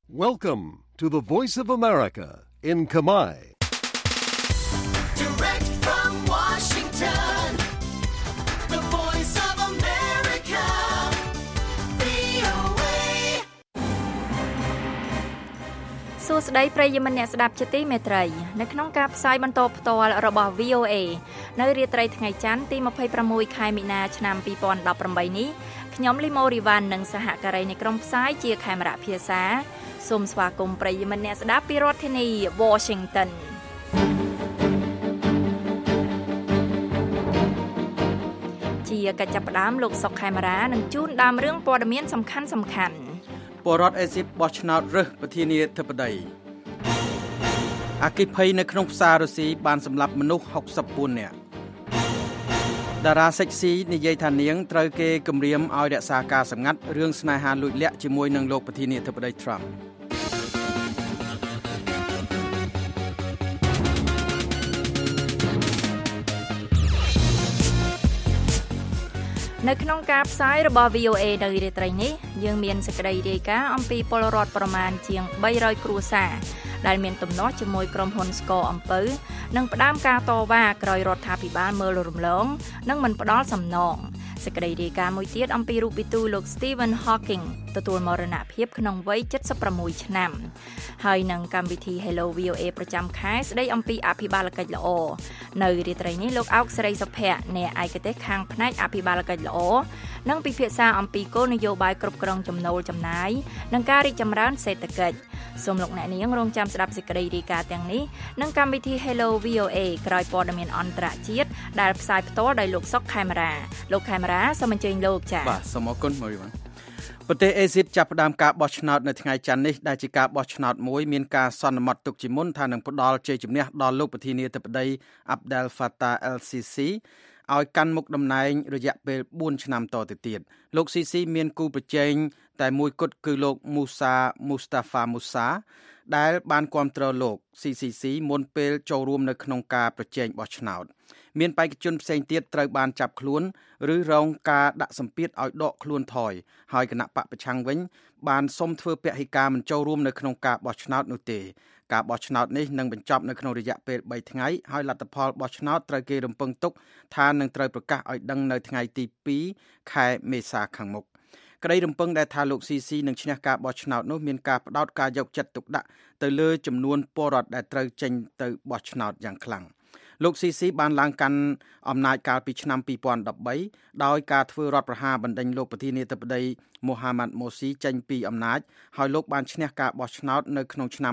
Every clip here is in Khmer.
Welcome to the Voice of America in Khmer. Direct from Washington, the Voice of America, VOA. សួស្តីប្រិយមិត្តអ្នកស្ដាប់ជាទីមេត្រីនៅក្នុងការផ្សាយបន្តផ្ទាល់របស់ VOA នៅរាត្រីថ្ងៃច័ន្ទទី26ខែមីនាឆ្នាំ2018នេះខ្ញុំលីម៉ូរីវ៉ាន់និងសហការីនៃក្រុមផ្សាយជាខេមរៈភាសាសូមស្វាគមន៍ប្រិយមិត្តអ្នកស្ដាប់ពីរដ្ឋធានី Washington ជាកិច្ចចាប់ផ្ដើមលោកសុកខេមរានឹងជូនដើមរឿងព័ត៌មានសំខាន់ៗពលរដ្ឋអេស៊ីបបោះឆ្នោតរើសប្រធានាធិបតីអគ្គិភ័យនៅក្នុងផ្សាររុស្ស៊ីបានសម្លាប់មនុស្ស64នាក់តារាសេកស៊ីនិយាយថានាងត្រូវគេគំរាមឲ្យរក្សាការសម្ងាត់រឿងស្នេហាលួចលាក់ជាមួយនឹងលោកប្រធានាធិបតី Trump នៅក្នុងការផ្សាយរបស់ VOA នៅរាត្រីនេះយើងមានសេចក្តីរាយការណ៍អំពីពលរដ្ឋប្រមាណជាង300គ្រួសារដែលមានទំនាស់ជាមួយក្រុមហ៊ុនស្ករអំពៅនិងផ្ដើមការតវ៉ាក្រោយរដ្ឋាភិបាលមើលរំលងនិងមិនផ្ដល់សំណងសេចក្តីរាយការណ៍មួយទៀតអំពីរូបពិទូលោក Stephen Hawking ទទួលមរណភាពក្នុងវ័យ76ឆ្នាំហើយនឹងកម្មវិធី Hello VOA ប្រចាំខែស្ដីអំពីអភិបាលកិច្ចល្អនៅរាត្រីនេះលោកអោកសេរីសុភ័ក្រអ្នកឯកទេសខាងផ្នែកអភិបាលកិច្ចល្អនឹងពិភាក្សាអំពីគោលនយោបាយគ្រប់គ្រងចំណូលចំណាយនិងការរីកចម្រើនសេដ្ឋកិច្ចសូមលោកអ្នកនាងរងចាំស្ដាប់សេចក្តីរាយការណ៍ទាំងនេះនិងកម្មវិធី Hello VOA ក្រោយព័ត៌មានអន្តរជាតិដែលផ្សាយផ្ទាល់ដោយលោកសុកខេមរាលោកខេមរាសូមអញ្ជើញលោកចា៎បាទសូមអរគុណម៉ូរីវ៉ាន់ប្រទេសអេស៊ីបចាប់ផ្ដើមការបោះឆ្នោតនៅថ្ងៃច័ន្ទនេះដែលជាការបោះឆ្នោតមួយមានការសន្មត់ទុកជាមុនថានឹងផ្ដល់ជ័យជំនះដល់លោកប្រធានាធិបតី Abdel Fattah el-Sisi ឲ្យកាន់មុខតំណែងរយៈពេល4ឆ្នាំតទៅទៀតលោក Sisi មានគូប្រជែងតែមួយគត់គឺលោក Mustafa Musa ដែលបានគាំទ្រលោក CCC មុនពេលចូលរួមនៅក្នុងការប្រជែងបោះឆ្នោតមានបេក្ខជនផ្សេងទៀតត្រូវបានចាប់ខ្លួនឬរងការដាក់សម្ពាធឲ្យដកខ្លួនថយហើយគណៈបកប្រឆាំងវិញបានសុំធ្វើពហិការមិនចូលរួមនៅក្នុងការបោះឆ្នោតនោះទេការបោះឆ្នោតនេះនឹងបញ្ចប់នៅក្នុងរយៈពេល3ថ្ងៃហើយលទ្ធផលបោះឆ្នោតត្រូវគេរំពឹងទុកថានឹងត្រូវប្រកាសឲ្យដឹងនៅថ្ងៃទី2ខែមេសាខាងមុខក្តីរំពឹងដែលថាលោក CC នឹងឈ្នះការបោះឆ្នោតនោះមានការផ្ដោតការយកចិត្តទុកដាក់ទៅលើចំនួនពលរដ្ឋដែលត្រូវចេញទៅបោះឆ្នោតយ៉ាងខ្លាំងលោក CC បានឡើងកាន់អំណាចកាលពីឆ្នាំ2013ដោយការធ្វើរដ្ឋប្រហារបណ្ដេញលោកប្រធានាធិបតី Mohamed Morsi ចេញពីអំណាចហើយលោកបានឈ្នះការបោះឆ្នោតនៅក្នុងឆ្នាំ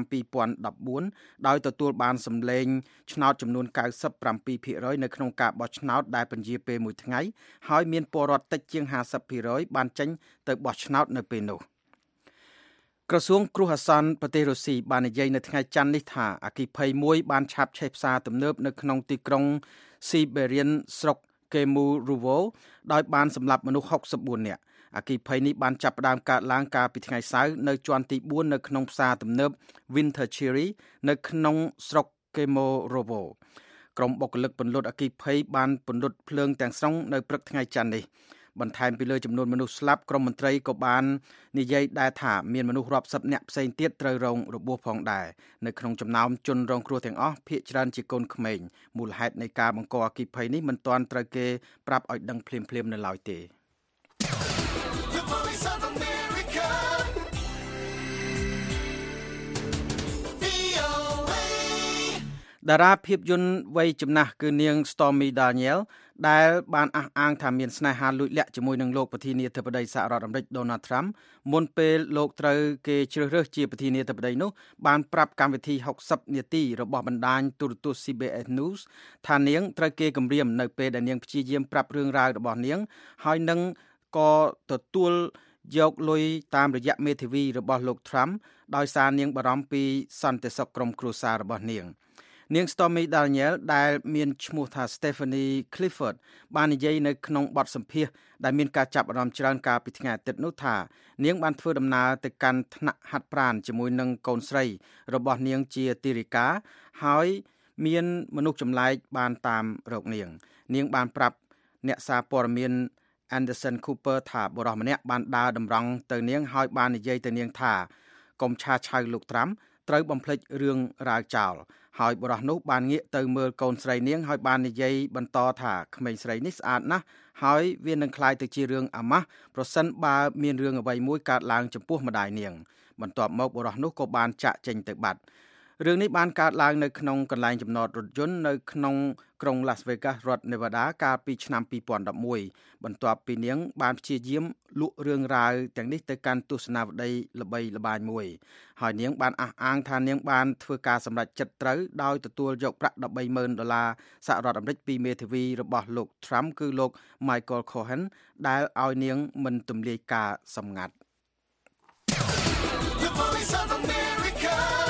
2014ដោយទទួលបានសម្លេងឆ្នោតចំនួន 97% នៅក្នុងការបោះឆ្នោតដែលពន្យាពេលមួយថ្ងៃហើយមានពលរដ្ឋតិចជាង 50% បានចេញទៅបោះឆ្នោតនៅពេលនោះក្រសួងគ្រោះអាសន្នប្រទេសរុស្ស៊ីបាននិយាយនៅថ្ងៃច័ន្ទនេះថាអគ្គិភ័យមួយបានឆាបឆេះផ្សារទំនើបនៅក្នុងទីក្រុង Siberian ស្រុក Kemerovo ដោយបានសម្លាប់មនុស្ស64នាក់អគ្គិភ័យនេះបានចាប់ផ្ដើមកើតឡើងកាលពីថ្ងៃសៅរ៍នៅជាន់ទី4នៅក្នុងផ្សារទំនើប Winterchiri នៅក្នុងស្រុក Kemerovo ក្រុមបុគ្គលិកពន្លត់អគ្គិភ័យបានពន្លត់ភ្លើងទាំងស្រុងនៅព្រឹកថ្ងៃច័ន្ទនេះបន្ថែមពីលើចំនួនមនុស្សស្លាប់ក្រុមមន្ត្រីក៏បាននិយាយដែរថាមានមនុស្សរាប់សិបនាក់ផ្សេងទៀតត្រូវរងរបួសផងដែរនៅក្នុងចំណោមជនរងគ្រោះទាំងអស់ភាគច្រើនជាកូនក្មេងមូលហេតុនៃការបង្កអគ្គិភ័យនេះមិនទាន់ត្រូវគេប្រាប់ឲ្យដឹងភ្លាមៗនៅឡើយទេតារាភាពយន្តវ័យចំណាស់គឺនាង Stormy Daniels ដែលបានអះអាងថាមានស្នេហាលួចលាក់ជាមួយនឹងលោកប្រធានាធិបតីសហរដ្ឋអាមេរិក Donald Trump មុនពេលលោកត្រូវគេជ្រើសរើសជាប្រធានាធិបតីនោះបានប្រាប់កម្មវិធី60នាទីរបស់បណ្ដាញទូរទស្សន៍ CBS News ថានាងត្រូវគេគំរាមនៅពេលដែលនាងព្យាយាមប្រាប់រឿងរ៉ាវរបស់នាងហើយនឹងក៏ទទួលយកលុយតាមរយៈមេធាវីរបស់លោក Trump ដោយសារនាងបារម្ភពីសន្តិសុខក្រុមគ្រួសាររបស់នាង នាង Stormy Daniels ដែលមានឈ្មោះថា Stephanie Clifford បាននិយាយនៅក្នុងបទសម្ភាសន៍ដែលមានការចាប់អារម្មណ៍ច្រើនកាលពីថ្ងៃអាទិត្យនោះថានាងបានធ្វើដំណើរទៅកាន់ថ្នាក់ហាត់ប្រាណជាមួយនឹងកូនស្រីរបស់នាងជាទីរិកាហើយមានមនុស្សចម្លែកបានតាមរកនាងបានប្រាប់អ្នកសារព័ត៌មាន Anderson Cooper ថាបុរសម្នាក់បានដើរតម្រង់ទៅនាងហើយបាននិយាយទៅនាងថាកុំឆាឆៅលោកត្រាំត្រូវបំភ្លេចរឿងរ៉ាវចោលហើយបរិះនោះបានងាកទៅមើលកូនស្រីនាងហើយបាននិយាយបន្តថាក្មេងស្រីនេះស្អាតណាស់ហើយវានឹងក្លាយទៅជារឿងអាម៉ាស់ប្រសិនបើមានរឿងអ្វីមួយកើតឡើងចំពោះម្ដាយនាងបន្ទាប់មកបរិះនោះក៏បានចាក់ចេញទៅបាត់រឿងនេះបានកើតឡើងនៅក្នុងកន្លែងចំណតរថយន្តនៅក្នុងក្រុង Las Vegas រដ្ឋ Nevada កាលពីឆ្នាំ2011បន្ទាប់ពីនាងបានព្យាយាមលក់រឿងរ៉ាវទាំងនេះទៅកាន់ទស្សនាវដ្តីល្បីល្បាញមួយហើយនាងបានអះអាងថានាងបានធ្វើការសម្រេចចិត្តត្រូវដោយទទួលយកប្រាក់$130,000សហរដ្ឋអាមេរិកពីមេធាវីរបស់លោក Trump គឺលោក Michael Cohen ដែលឲ្យនាងមិនទម្លាយការសម្ងាត់ The Voice of America.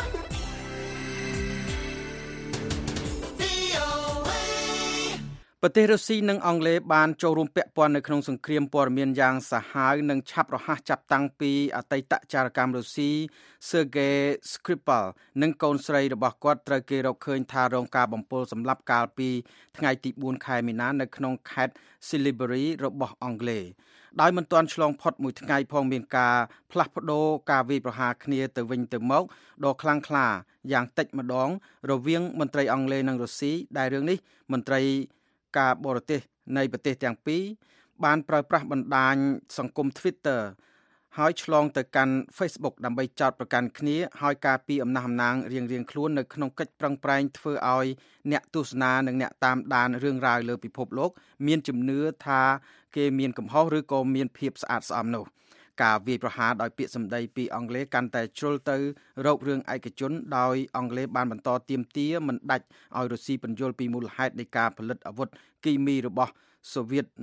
VOA. ប្រទេសរុស្ស៊ីនិងអង់គ្លេសបានចូលរួមពាក់ព័ន្ធនៅក្នុងសង្គ្រាមព័ត៌មានយ៉ាងសាហាវនិងឆាប់រហ័សចាប់តាំងពីអតីតចារកម្មរុស្ស៊ី Sergei Skripal និងកូនស្រីរបស់គាត់ត្រូវគេរកឃើញថារងការបំពុលសម្លាប់កាលពីថ្ងៃទី4ខែមីនានៅក្នុងខេត្ត Salisbury របស់អង់គ្លេសដោយមិនទាន់ឆ្លងផុតមួយថ្ងៃផងមានការផ្លាស់ប្ដូរការវាយប្រហារគ្នាទៅវិញទៅមកដ៏ខ្លាំងក្លាយ៉ាងតិចម្ដងរវាងមន្ត្រីអង់គ្លេសនិងរុស្ស៊ីដែលរឿងនេះមន្ត្រីការបរទេសនៃប្រទេសទាំងពីរបានប្រើប្រាស់បណ្ដាញសង្គម Twitter ហើយឆ្លងទៅកាន់ Facebook ដើម្បីចោទប្រកាន់គ្នាហើយការពីអំណះអំណាងរៀងៗខ្លួននៅក្នុងកិច្ចប្រឹងប្រែងធ្វើឲ្យអ្នកទស្សនានិងអ្នកតាមដានរឿងរ៉ាវលើពិភពលោកមានជំនឿថាគេមានកំហុសឬក៏មានភាពស្អាតស្អំនោះការវាយប្រហារដោយពាក្យសម្ដីពីអង់គ្លេសកាន់តែជ្រុលទៅរករឿងឯកជនដោយអង់គ្លេសបានបន្តទាមទារមិនដាច់ឲ្យរុស្ស៊ីពន្យល់ពីមូលហេតុនៃការផលិតអាវុធគីមីរបស់សូវៀត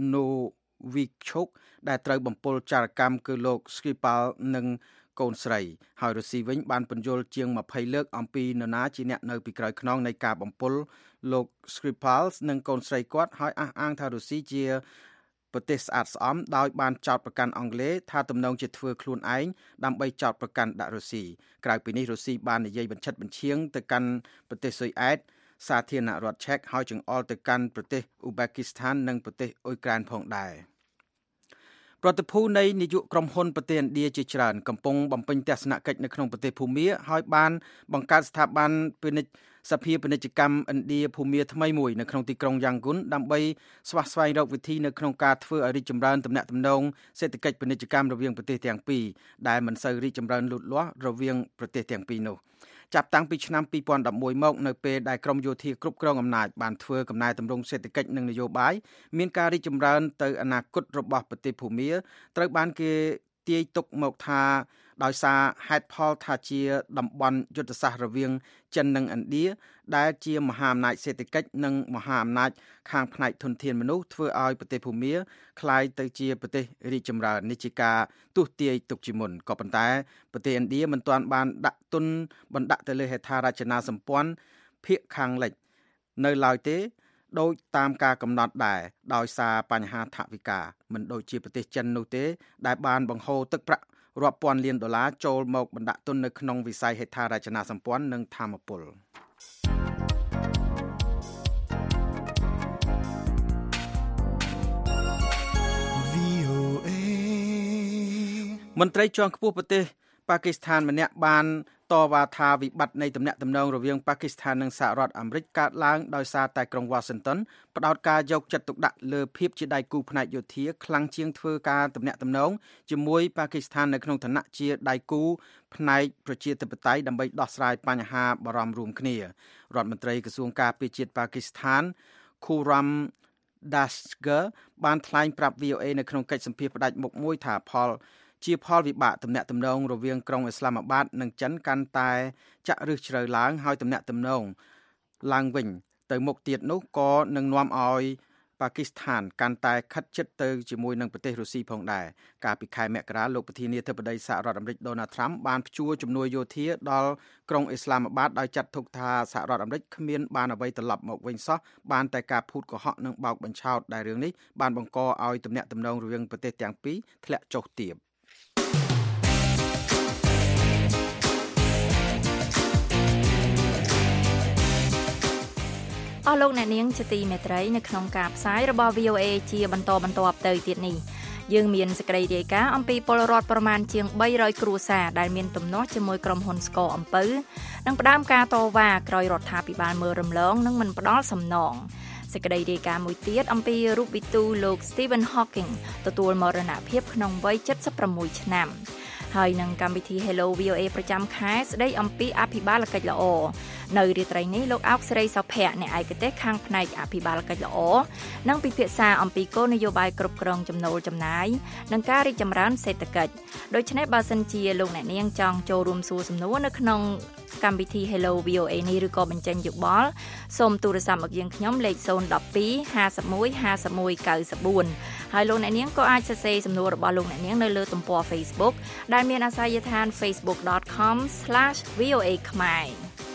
Novichok ដែលត្រូវបំពុលចារកម្មគឺលោក Skripal និងកូនស្រីហើយរុស្ស៊ីវិញបានពន្យល់ជាង20លើកអំពីនរណាជាអ្នកនៅពីក្រោយខ្នងនៃការបំពុលលោក Skripal និងកូនស្រីគាត់ហើយអះអាងថារុស្ស៊ីជាប្រទេសស្អាតស្អំដោយបានចោទប្រកាន់អង់គ្លេសថាទំនងជាធ្វើខ្លួនឯងដើម្បីចោទប្រកាន់ដាក់រុស្ស៊ីក្រៅពីនេះរុស្ស៊ីបាននិយាយបញ្ឆិតបញ្ឈៀងទៅកាន់ប្រទេសស៊ុយអែតសាធារណរដ្ឋឆែកហើយចង្អុលទៅកាន់ប្រទេសអ៊ូបែគីស្ថាននិងប្រទេសអ៊ុយក្រែនផងដែរប្រតិភូនៃនាយកក្រុមហ៊ុនប្រទេសឥណ្ឌាជាច្រើនកំពុងបំពេញទស្សនកិច្ចនៅក្នុងប្រទេសភូមាហើយបានបង្កើតស្ថាប័នសភាពាណិជ្ជកម្មឥណ្ឌាភូមាថ្មីមួយនៅក្នុងទីក្រុងយ៉ាងគុនដើម្បីស្វះស្វែងរកវិធីនៅក្នុងការធ្វើឲ្យរីកចម្រើនទំនាក់ទំនងសេដ្ឋកិច្ចពាណិជ្ជកម្មរវាងប្រទេសទាំងពីរដែលមិនសូវរីកចម្រើនលូតលាស់រវាងប្រទេសទាំងពីរនោះចាប់តាំងពីឆ្នាំ2011មកនៅពេលដែលក្រមយោធាគ្រប់គ្រងអំណាចបានធ្វើកំណែទម្រង់សេដ្ឋកិច្ចនិងនយោបាយមានការរីកចម្រើនទៅអនាគតរបស់ប្រទេសភូមាត្រូវបានគេទាយទុកមកថាដោយសារហេតុផលថាជាតំបន់យុទ្ធសាស្ត្ររវាងចិននិងឥណ្ឌាដែលជាមហាអំណាចសេដ្ឋកិច្ចនិងមហាអំណាចខាងផ្នែកធនធានមនុស្សធ្វើឲ្យប្រទេសភូមាក្លាយទៅជាប្រទេសរីកចម្រើននេះជាការទស្សន៍ទាយទុកជាមុនក៏ប៉ុន្តែប្រទេសឥណ្ឌាមិនទាន់បានដាក់ទុនបណ្ដាក់ទៅលើហេដ្ឋារចនាសម្ព័ន្ធភាគខាងលិចនៅឡើយទេដោយតាមការកំណត់ដែរដោយសារបញ្ហាថវិកាមិនដូចជាប្រទេសចិននោះទេដែលបានបង្ហូរទឹកប្រាក់រាប់ពាន់លានដុល្លារចូលមកបណ្ដាក់ទុននៅក្នុងវិស័យហេដ្ឋារចនាសម្ព័ន្ធនិងធម្មពលមន្ត្រីជាន់ខ្ពស់ប្រទេសប៉ាគីស្ថានម្នាក់បានតវ៉ាថាវិបត្តិនៃទំនាក់ទំនងរវាងប៉ាគីស្ថាននិងសហរដ្ឋអាមេរិកកើតឡើងដោយសារតែក្រុង Washington ផ្ដោតការយកចិត្តទុកដាក់លើភាពជាដៃគូផ្នែកយោធាខ្លាំងជាងធ្វើការទំនាក់ទំនងជាមួយប៉ាគីស្ថាននៅក្នុងឋានៈជាដៃគូផ្នែកប្រជាធិបតេយ្យដើម្បីដោះស្រាយបញ្ហាបារម្ភរួមគ្នារដ្ឋមន្ត្រីក្រសួងការពារជាតិប៉ាគីស្ថាន Khurram Dasgir បានថ្លែងប្រាប់ VOA នៅក្នុងកិច្ចសម្ភាសន៍ផ្ដាច់មុខមួយថាជាផលវិបាកទំនាក់ទំនងរវាងក្រុងអ៊ីស្លាមាបាតនិងចិនកាន់តែចាក់ឫសជ្រៅឡើងហើយទំនាក់ទំនងឡើងវិញទៅមុខទៀតនោះក៏នឹងនាំឲ្យប៉ាគីស្ថានកាន់តែខិតជិតទៅជាមួយនឹងប្រទេសរុស្ស៊ីផងដែរកាលពីខែមករាលោកប្រធានាធិបតីសហរដ្ឋអាមេរិក Donald Trump បានព្យួរជំនួយយោធាដល់ក្រុងអ៊ីស្លាមាបាតដោយចាត់ទុកថាសហរដ្ឋអាមេរិកគ្មានបានអ្វីត្រឡប់មកវិញសោះបានតែការភូតកុហកនិងបោកបញ្ឆោតដែលរឿងនេះបានបង្កឲ្យទំនាក់ទំនងរវាងប្រទេសទាំងពីរធ្លាក់ចុះទាបអស់លោកអ្នកនាងជាទីមេត្រីនៅក្នុងការផ្សាយរបស់ VOA ជាបន្តទៅទៀតនេះយើងមានសេចក្តីរាយការណ៍អំពីពលរដ្ឋប្រមាណជាង300គ្រួសារដែលមានទំនាស់ជាមួយក្រុមហ៊ុនស្ករអំពៅនិងផ្ដើមការតវ៉ាក្រោយរដ្ឋាភិបាលមើលរំលងនិងមិនផ្ដល់សំណងសេចក្តីរាយការណ៍មួយទៀតអំពីរូបវិទូលោក Stephen Hawking ទទួលមរណភាពក្នុងវ័យ76ឆ្នាំហើយនឹងកម្មវិធី Hello VOA ប្រចាំខែស្ដីអំពីអភិបាលកិច្ចល្អនៅរាត្រីនេះលោកអោកសេរីសុភ័ក្រអ្នកឯកទេសខាងផ្នែកអភិបាលកិច្ចល្អនឹងពិភាក្សាអំពីគោលនយោបាយគ្រប់គ្រងចំណូលចំណាយនិងការរីកចម្រើនសេដ្ឋកិច្ចដូច្នេះបើសិនជាលោកអ្នកនាងចង់ចូលរួមសួរសំណួរនៅក្នុងកម្មវិធី Hello VOA នេះឬក៏បញ្ចេញយោបល់សូមទូរស័ព្ទមកយើងខ្ញុំលេខ012 51 51 94ហើយលោកអ្នកនាងក៏អាចសរសេរសំណួររបស់លោកអ្នកនាងនៅលើទំព័រ Facebook ដែលមានអាសយដ្ឋាន facebook.com/voa ខ្មែរ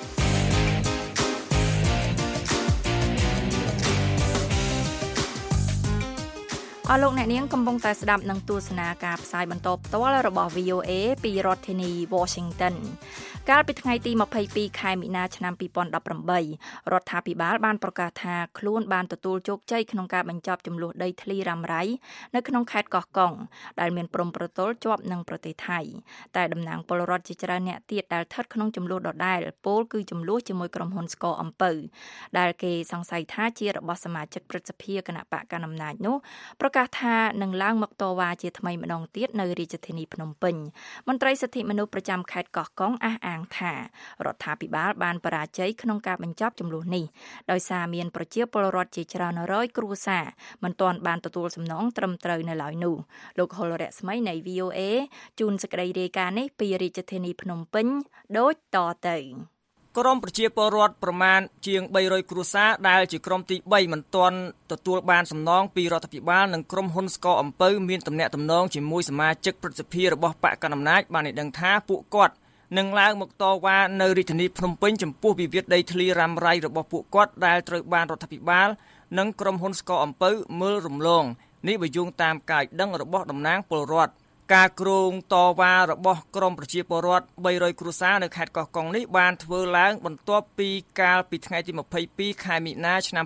អស់លោកអ្នកនាងកំពុងតែស្ដាប់នឹងទស្សនាការផ្សាយបន្តផ្ទាល់របស់ VOA ពីរដ្ឋធានី Washington កាលពីថ្ងៃទី22ខែមីនាឆ្នាំ2018រដ្ឋាភិបាលបានប្រកាសថាខ្លួនបានទទួលជោគជ័យក្នុងការបញ្ចប់ជម្លោះដីធ្លីរ៉ាំរ៉ៃនៅក្នុងខេត្តកោះកុងដែលមានព្រំប្រទល់ជាប់នឹងប្រទេសថៃតែតំណាងពលរដ្ឋជាច្រើនអ្នកទៀតដែលស្ថិតក្នុងជម្លោះដដែលពោលគឺជម្លោះជាមួយក្រុមហ៊ុនស្ករអំពៅដែលគេសង្ស័យថាជារបស់សមាជិកព្រឹទ្ធសភាគណៈបកកណ្ដាលអំណាចនោះប្រកាសថានឹងឡើងមកតវ៉ាជាថ្មីម្ដងទៀតនៅរាជធានីភ្នំពេញមន្ត្រីសិទ្ធិមនុស្សប្រចាំខេត្តកោះកុងអះអាងថារដ្ឋាភិបាលបានបរាជ័យក្នុងការបញ្ចប់ជម្លោះនេះដោយសារមានប្រជាពលរដ្ឋជាច្រើនរយគ្រួសារមិនទាន់បានទទួលសំណងត្រឹមត្រូវនៅឡើយនោះលោកហុលរស្មីនៃ VOA ជូនសេចក្តីរាយការណ៍នេះពីរាជធានីភ្នំពេញដូចតទៅក្រុមប្រជាពលរដ្ឋប្រមាណជាង300គ្រួសារដែលជាក្រុមទី3មិនទាន់ទទួលបានសំណងពីរដ្ឋាភិបាលនិងក្រុមហ៊ុនស្ករអំពៅមានទំនាក់ទំនងជាមួយសមាជិកព្រឹទ្ធសភារបស់បកកណ្ដាលអំណាចបានឲ្យដឹងថាពួកគាត់នឹងឡើងមកតវ៉ានៅរាជធានីភ្នំពេញចំពោះវិវាទដីធ្លីរ៉ាំរ៉ៃរបស់ពួកគាត់ដែលត្រូវបានរដ្ឋាភិបាលនិងក្រុមហ៊ុនស្ករអំពៅមើលរំលងនេះបើយោងតាមការដឹងរបស់តំណាងពលរដ្ឋការគ្រងតវ៉ារបស់ក្រុមប្រជាពលរដ្ឋ300គ្រួសារនៅខេត្តកោះកុងនេះបានធ្វើឡើងបន្ទាប់ពីកាលពីថ្ងៃទី22ខែមីនាឆ្នាំ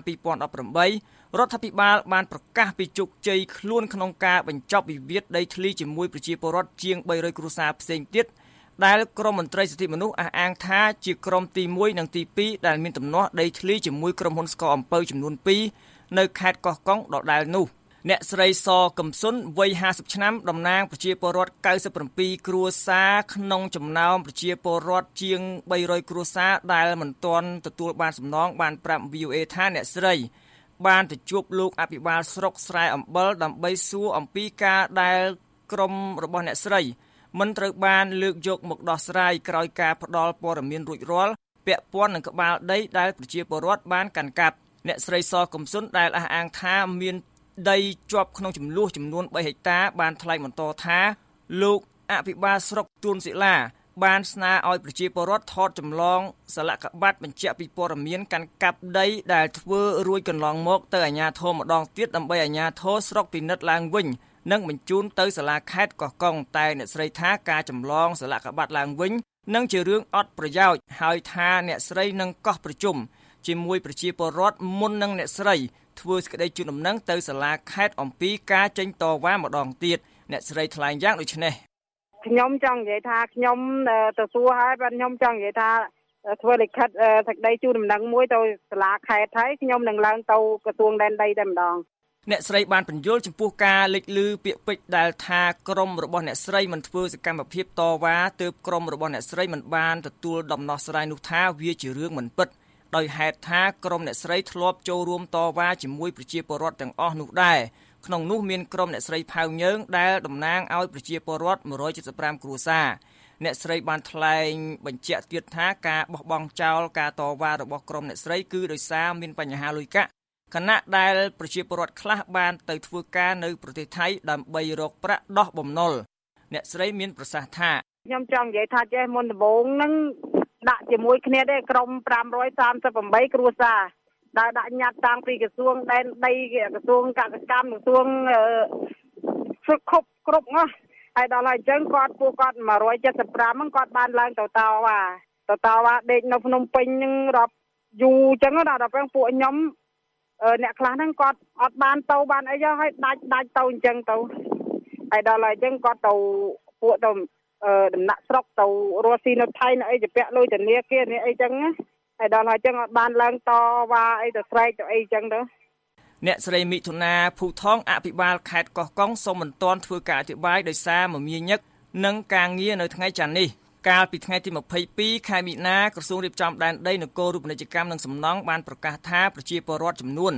2018រដ្ឋាភិបាលបានប្រកាសពីជោគជ័យខ្លួនក្នុងការបញ្ចប់វិវាទដីធ្លីជាមួយប្រជាពលរដ្ឋជាង300គ្រួសារផ្សេងទៀតដែលក្រមមន្ត្រីសិទ្ធិមនុស្សអះអាងថាជាក្រុមទី1និងទី2ដែលមានទំនាស់ដីធ្លីជាមួយក្រុមហ៊ុនស្ករអំពៅចំនួន2នៅខេត្តកោះកុងដដែលនោះអ្នកស្រីសកំសុនវ័យ50ឆ្នាំតំណាងប្រជាពលរដ្ឋ97គ្រួសារក្នុងចំណោមប្រជាពលរដ្ឋជាង300គ្រួសារដែលមិនទាន់ទទួលបានសំណងបានប្រាប់ VOA ថាអ្នកស្រីបានទៅជួបលោកអភិបាលស្រុកស្រែអំបិលដើម្បីសួរអំពីការដែលក្រុមរបស់អ្នកស្រីមិនត្រូវបានលើកយកមកដោះស្រាយក្រោយការផ្ដល់ព័ត៌មានរួចរាល់ពាក់ព័ន្ធនឹងក្បាលដីដែលប្រជាពលរដ្ឋបានកាន់កាប់អ្នកស្រីសកំសុនដែលអះអាងថាមានដីជាប់ក្នុងចំនួន3ហិកតាបានថ្លែងបន្តថាលោកអភិបាលស្រុកទួនសិលាបានស្នើឲ្យប្រជាពលរដ្ឋថតចម្លងសាលកបាត់បញ្ជាក់ពីព័ត៌មានកាន់កាប់ដីដែលធ្វើរួចកន្លងមកទៅអាជ្ញាធរម្ដងទៀតដើម្បីអាជ្ញាធរស្រុកពិនិត្យឡើងវិញនិងបញ្ជូនទៅសាលាខេត្តកោះកុងតែអ្នកស្រីថាការចម្លងសាលកបាត់ឡើងវិញនឹងជារឿងអត់ប្រយោជន៍ហើយថាអ្នកស្រីនឹងកោះប្រជុំជាមួយប្រជាពលរដ្ឋមុននឹងអ្នកស្រីធ្វើសេចក្តីជូនដំណឹងទៅសាលាខេត្តអំពីការចេញតវ៉ាម្ដងទៀតអ្នកស្រីថ្លែងយ៉ាងដូចនេះខ្ញុំចង់និយាយថាខ្ញុំទទួលហើយបាទខ្ញុំចង់និយាយថាធ្វើលិខិតសេចក្តីជូនដំណឹងមួយទៅសាលាខេត្តហើយខ្ញុំនឹងឡើងទៅក្រសួងដែនដីតែម្ដងអ្នកស្រីបានបញ្យល់ចំពោះការលេចលឺពាក្យពេចន៍ដែលថាក្រុមរបស់អ្នកស្រីមិនធ្វើសកម្មភាពតវ៉ាទើបក្រុមរបស់អ្នកស្រីមិនបានទទួលដំណោះស្រាយនោះថាវាជារឿងមិនពិតដោយហេតុថាក្រុមអ្នកស្រីធ្លាប់ចូលរួមតវ៉ាជាមួយប្រជាពលរដ្ឋទាំងអស់នោះដែរក្នុងនោះមានក្រុមអ្នកស្រីផៅញើងដែលតំណាងឲ្យប្រជាពលរដ្ឋ175គ្រួសារអ្នកស្រីបានថ្លែងបញ្ជាក់ទៀតថាការបោះបង់ចោលការតវ៉ារបស់ក្រុមអ្នកស្រីគឺដោយសារមានបញ្ហាលុយកាក់ខណៈដែលប្រជាពលរដ្ឋខ្លះបានទៅធ្វើការនៅប្រទេសថៃដើម្បីរកប្រាក់ដោះបំណុលអ្នកស្រីមានប្រសាសន៍ថាខ្ញុំចង់និយាយថាចេះមុនដំបូងនឹងដាក់ជាមួយគ្នាទេក្រុម538គ្រួសារដែលដាក់ញត្តិតាំងពីក្រសួងដែនដីក្រសួងកសិកម្មក្រសួងគ្រប់ណាហើយដល់ហើយអញ្ចឹងពួកគាត់175ហ្នឹងគាត់បានឡើងទៅតវ៉ាដេកនៅភ្នំពេញនឹងរាប់យូរអញ្ចឹងដល់ពេលពួកខ្ញុំអ្នកខ្លះហ្នឹងគាត់អត់បានទៅបានអីហើយដាច់ទៅអញ្ចឹងទៅហើយដល់ហើយអញ្ចឹងគាត់ទៅពួកទៅដំណាក់ស្រុកទៅរស់ស៊ីនៅថៃនៅអីជាពាក់លុយធនាគារនេះអីចឹងណាហើយដល់ហើយអញ្ចឹងអត់បានឡើងតវ៉ាអីទៅស្រែកទៅអីចឹងទៅអ្នកស្រីមិថុនាភូថងអភិបាលខេត្តកោះកុងសូមមិនទាន់ធ្វើការអធិប្បាយដោយសារមមាញឹកនឹងការងារនៅថ្ងៃច័ន្ទនេះកាលពីថ្ងៃទី22ខែមិនិនាក្រសួងរៀបចំដែនដីនគររូបនីយកម្មនិងសំណង់បានប្រកាសថាប្រជាពលរដ្ឋចំនួន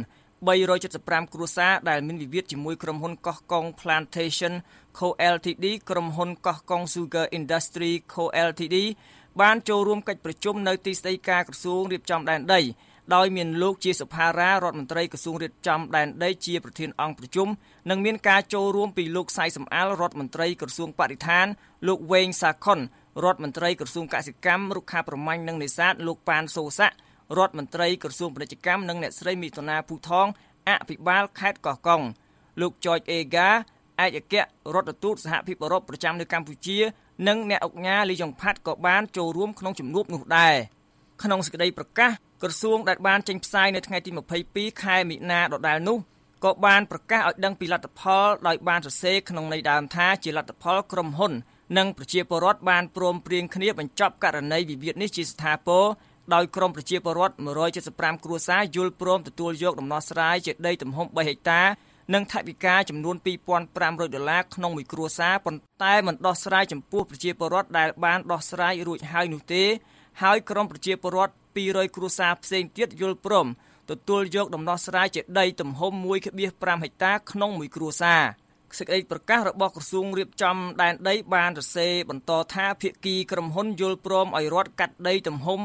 375គ្រួសារដែលមានវិវាទជាមួយក្រុមហ៊ុនកោះកុង Plantation Co Ltd ក្រុមហ៊ុនកោះកុង Sugar Industry Co Ltd បានចូលរួមកិច្ចប្រជុំនៅទីស្តីការក្រសួងរៀបចំដែនដីដោយមានលោកជាសុផារ៉ារដ្ឋមន្ត្រីក្រសួងរៀបចំដែនដីជាប្រធានអង្គប្រជុំនិងមានការចូលរួមពីលោកសៃសំអាលរដ្ឋមន្ត្រីក្រសួងបរិស្ថានលោកវែងសាខុនរដ្ឋមន្ត្រីក្រសួងកសិកម្មរុក្ខាប្រមាញ់និងនេសាទលោកប៉ានសូសាក់រដ្ឋមន្ត្រីក្រសួងពាណិជ្ជកម្មនិងអ្នកស្រីមិថុនាភូថងអភិបាលខេត្តកោះកុងលោកចចអេហ្កាឯកអគ្គរដ្ឋទូតសហភាពអឺរ៉ុបប្រចាំនៅកម្ពុជានិងអ្នកអង្គការលីយ៉ុងផាត់ក៏បានចូលរួមក្នុងជំនួបនោះដែរក្នុងសេចក្តីប្រកាសក្រសួងដែលបានចេញផ្សាយនៅថ្ងៃទី22ខែមិនិនាដដែលនោះក៏បានប្រកាសឲ្យដឹងពីលទ្ធផលដោយបានសរសេរក្នុងន័យដើមថាជាលទ្ធផលក្រុមហ៊ុននិងប្រជាពលរដ្ឋបានព្រមព្រៀងគ្នាបញ្ចប់ករណីវិវាទនេះជាស្ថាពរដោយក្រុមប្រជាពលរដ្ឋ175គ្រួសារយល់ព្រមទទួលយកដំណោះស្រាយជាដីទំហំ3ហិកតានិងថវិកាចំនួន$2,500ក្នុងមួយគ្រួសារប៉ុន្តែមិនដោះស្រាយចំពោះប្រជាពលរដ្ឋដែលបានដោះស្រាយរួចហើយនោះទេហើយក្រុមប្រជាពលរដ្ឋ200គ្រួសារផ្សេងទៀតយល់ព្រមទទួលយកដំណោះស្រាយជាដីទំហំ 1.5 ហិកតាក្នុងមួយគ្រួសារសេចក្តីប្រកាសរបស់ក្រសួងរៀបចំដែនដីបានសរសេរបន្តថាភាគីក្រុមហ៊ុនយល់ព្រមឲ្យរដ្ឋកាត់ដីទំហំ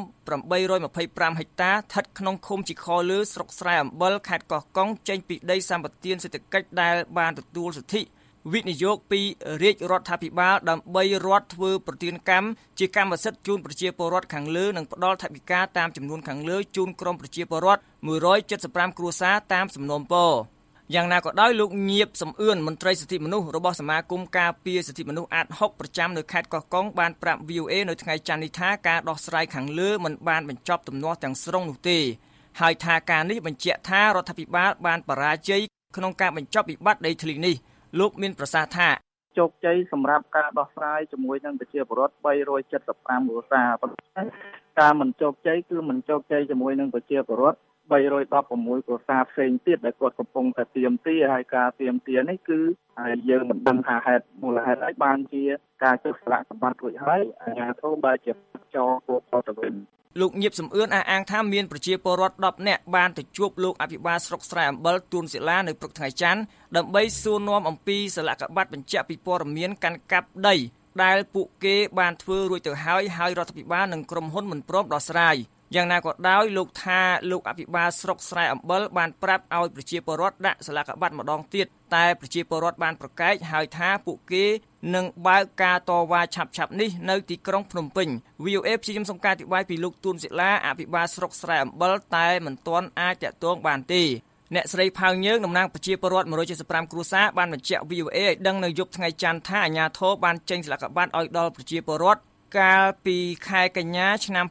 825ហិកតាស្ថិតក្នុងឃុំជីខលើស្រុកស្រែអំបិលខេត្តកោះកុងចេញពីដីសម្បត្តិសេដ្ឋកិច្ចដែលបានទទួលសិទ្ធិវិនិយោគពីរាជរដ្ឋាភិបាលដើម្បីរដ្ឋធ្វើប្រទានកម្មជាកម្មសិទ្ធិជូនប្រជាពលរដ្ឋខាងលើនិងផ្ដល់ថវិកាតាមចំនួនខាងលើជូនក្រុមប្រជាពលរដ្ឋ175គ្រួសារតាមសំណូមពរយ៉ាងណាក៏ដោយលោកញៀបសំអឿនមន្ត្រីសិទ្ធិមនុស្សរបស់សមាគមការពារសិទ្ធិមនុស្សអាត6ប្រចាំនៅខេត្តកោះកុងបានប្រាប់ VOA នៅថ្ងៃច័ន្ទនេះថាការដោះស្រាយខាងលើមិនបានបញ្ចប់ទំនាស់ទាំងស្រុងនោះទេហើយថាការនេះបញ្ជាក់ថារដ្ឋាភិបាលបានបរាជ័យក្នុងការបញ្ចប់វិបត្តិដីធ្លីនេះលោកមានប្រសាសន៍ថាជោគជ័យសម្រាប់ការដោះស្រាយជាមួយនឹងប្រជាពលរដ្ឋ375គ្រួសារប៉ុន្តែការមិនជោគជ័យគឺមិនជោគជ័យជាមួយនឹងប្រជាពលរដ្ឋ316គ្រួសារផ្សេងទៀតដែលគាត់កំពុងតែទាមទារហើយការទាមទារនេះគឺយើងមិនដឹងថាហេតុមូលហេតុអីបានជាការចុះស្លាកសម្បត្តិរួចហើយអាជ្ញាធរបែរជាចោលពួកគាត់ទៅវិញលោកញៀបសំអឿនអះអាងថាមានប្រជាពលរដ្ឋ10នាក់បានទៅជួបលោកអភិបាលស្រុកស្រែអំបិលទួនសិលានៅព្រឹកថ្ងៃច័ន្ទដើម្បីសួរនាំអំពីសាលកបាត់បញ្ជាក់ពីព័ត៌មានកាន់កាប់ដីដែលពួកគេបានធ្វើរួចទៅហើយរដ្ឋាភិបាលនិងក្រុមហ៊ុនមិនព្រមដោះស្រាយយ៉ាងណាក៏ដោយលោកថាលោកអភិបាលស្រុកស្រែអំបិលបានប្រាប់ឲ្យប្រជាពលរដ្ឋដាក់សាលកបាត់ម្ដងទៀតតែប្រជាពលរដ្ឋបានប្រកែកហើយថាពួកគេនឹងបើកការតវ៉ាឆាប់ៗនេះនៅទីក្រុងភ្នំពេញ VOA ព្យាយាមសុំការអធិប្បាយពីលោកទួនសិលាអភិបាលស្រុកស្រែអំបិលតែមិនទាន់អាចតាក់ទងបានទេអ្នកស្រីផៅយើងតំណាងប្រជាពលរដ្ឋ175គ្រួសារបានបញ្ជាក់ VOA ឲ្យដឹងនៅយប់ថ្ងៃច័ន្ទថាអាជ្ញាធរបានចេញសាលកបាត់ឲ្យដល់ប្រជាពលរដ្ឋកាលពីខែកញ្ញាឆ្នាំ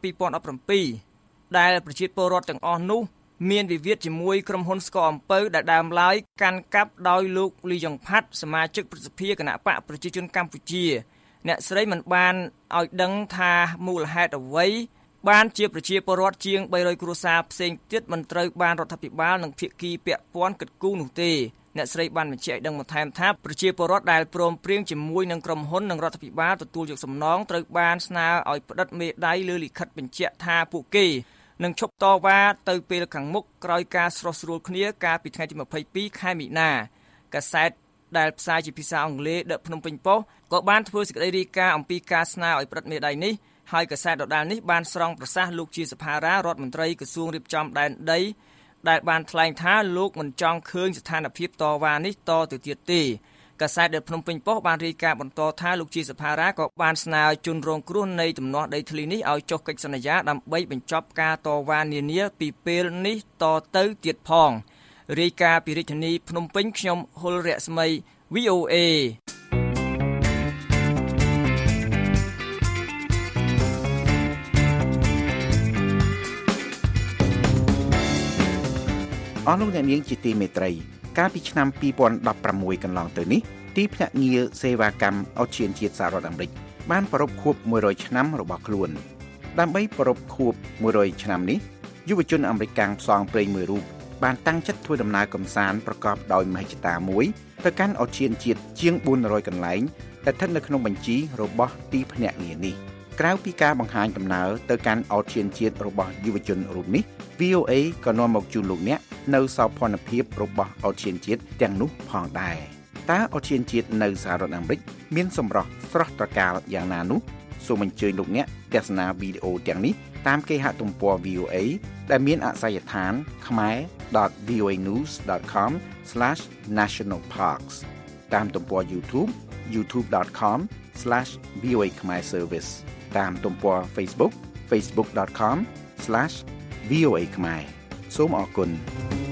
2017ដែលប្រជាពលរដ្ឋទាំងអស់នោះមានវិវាទជាមួយក្រុមហ៊ុនស្ករអំពៅដែលដើមឡើយកាន់កាប់ដោយលោកលីយ៉ុងផាត់សមាជិកប្រសិទ្ធិគណៈបកប្រជាជនកម្ពុជាអ្នកស្រីមិនបានឲ្យដឹងថាមូលហេតុអ្វីបានជាប្រជាពលរដ្ឋជាង300គ្រួសារផ្សេងទៀតមិនត្រូវបានរដ្ឋាភិបាលនិងភាគីពាក់ព័ន្ធគិតគូរនោះទេអ្នកស្រីបានបញ្ជាក់ឲ្យដឹងបន្ថែមថាប្រជាពលរដ្ឋដែលព្រមព្រៀងជាមួយនឹងក្រុមហ៊ុននិងរដ្ឋាភិបាលទទួលយកសំណងត្រូវបានស្នើឲ្យផ្តិតមេដៃលើលិខិតបញ្ជាក់ថាពួកគេនឹងឈប់តវ៉ាទៅពេលខាងមុខក្រោយការស្រោះស្រួលគ្នាកាលពីថ្ងៃទី22ខែមិនិនាកាសែតដែលផ្សាយជាភាសាអង់គ្លេសដឹកភ្នំពេញប៉ុស្តិ៍ក៏បានធ្វើសេចក្តីរាយការណ៍អំពីការស្នើឲ្យផ្តិតមេដៃនេះហើយកាសែតដដែលនេះបានស្រង់ប្រសាសន៍លោកជាសភារារដ្ឋមន្ត្រីក្រសួងរៀបចំដែនដីដែលបានថ្លែងថាលោកមិនចង់ឃើញស្ថានភាពតវ៉ានេះតទៅទៀតទេកាសែតដែលភ្នំពេញប៉ុស្តិ៍បានរាយការណ៍បន្តថាលោកជាសភារាក៏បានស្នើជនរងគ្រោះនៃទំនាស់ដីធ្លីនេះឲ្យចុះកិច្ចសន្យាដើម្បីបញ្ចប់ការតវ៉ានានាពីពេលនេះតទៅទៀតផងរាយការណ៍ពីរាជធានីភ្នំពេញខ្ញុំហុលរស្មី VOA អស់លោកអ្នកនាងជាទីមេត្រីកាលពីឆ្នាំ2016កន្លងទៅនេះទីភ្នាក់ងារសេវាកម្មអូសៀនជាតិសហរដ្ឋអាមេរិកបានប្រារព្ធខួប100ឆ្នាំរបស់ខ្លួនដើម្បីប្រារព្ធខួប100ឆ្នាំនេះយុវជនអាមេរិកកាំងផ្សងព្រេងមួយរូបបានតាំងចិត្តធ្វើដំណើរកម្សាន្តប្រកបដោយមហិច្ឆតាមួយទៅកាន់អូសៀនជាតិជាង400កន្លែងដែលស្ថិតនៅក្នុងបញ្ជីរបស់ទីភ្នាក់ងារនេះក្រៅពីការបង្ហាញដំណើរទៅកាន់អូសៀនជាតិរបស់យុវជនរូបនេះ VOA ក៏នាំមកជូនលោកអ្នកនៅសោភ័ណភាពរបស់អូសៀនជាតិទាំងនោះផងដែរតើអូសៀនជាតិនៅសហរដ្ឋអាមេរិកមានសម្រស់ស្រស់ត្រកាលយ៉ាងណានោះសូមអញ្ជើញលោកអ្នកទស្សនាវីដេអូទាំងនេះតាមគេហទំព័រ VOA ដែលមានអាសយដ្ឋាន khmer.voanews.com/nationalparks តាមទំព័រ YouTube youtube.com/VOA Khmer Service តាមទំព័រ Facebook facebook.com/VOA Khmer សូមអរគុណ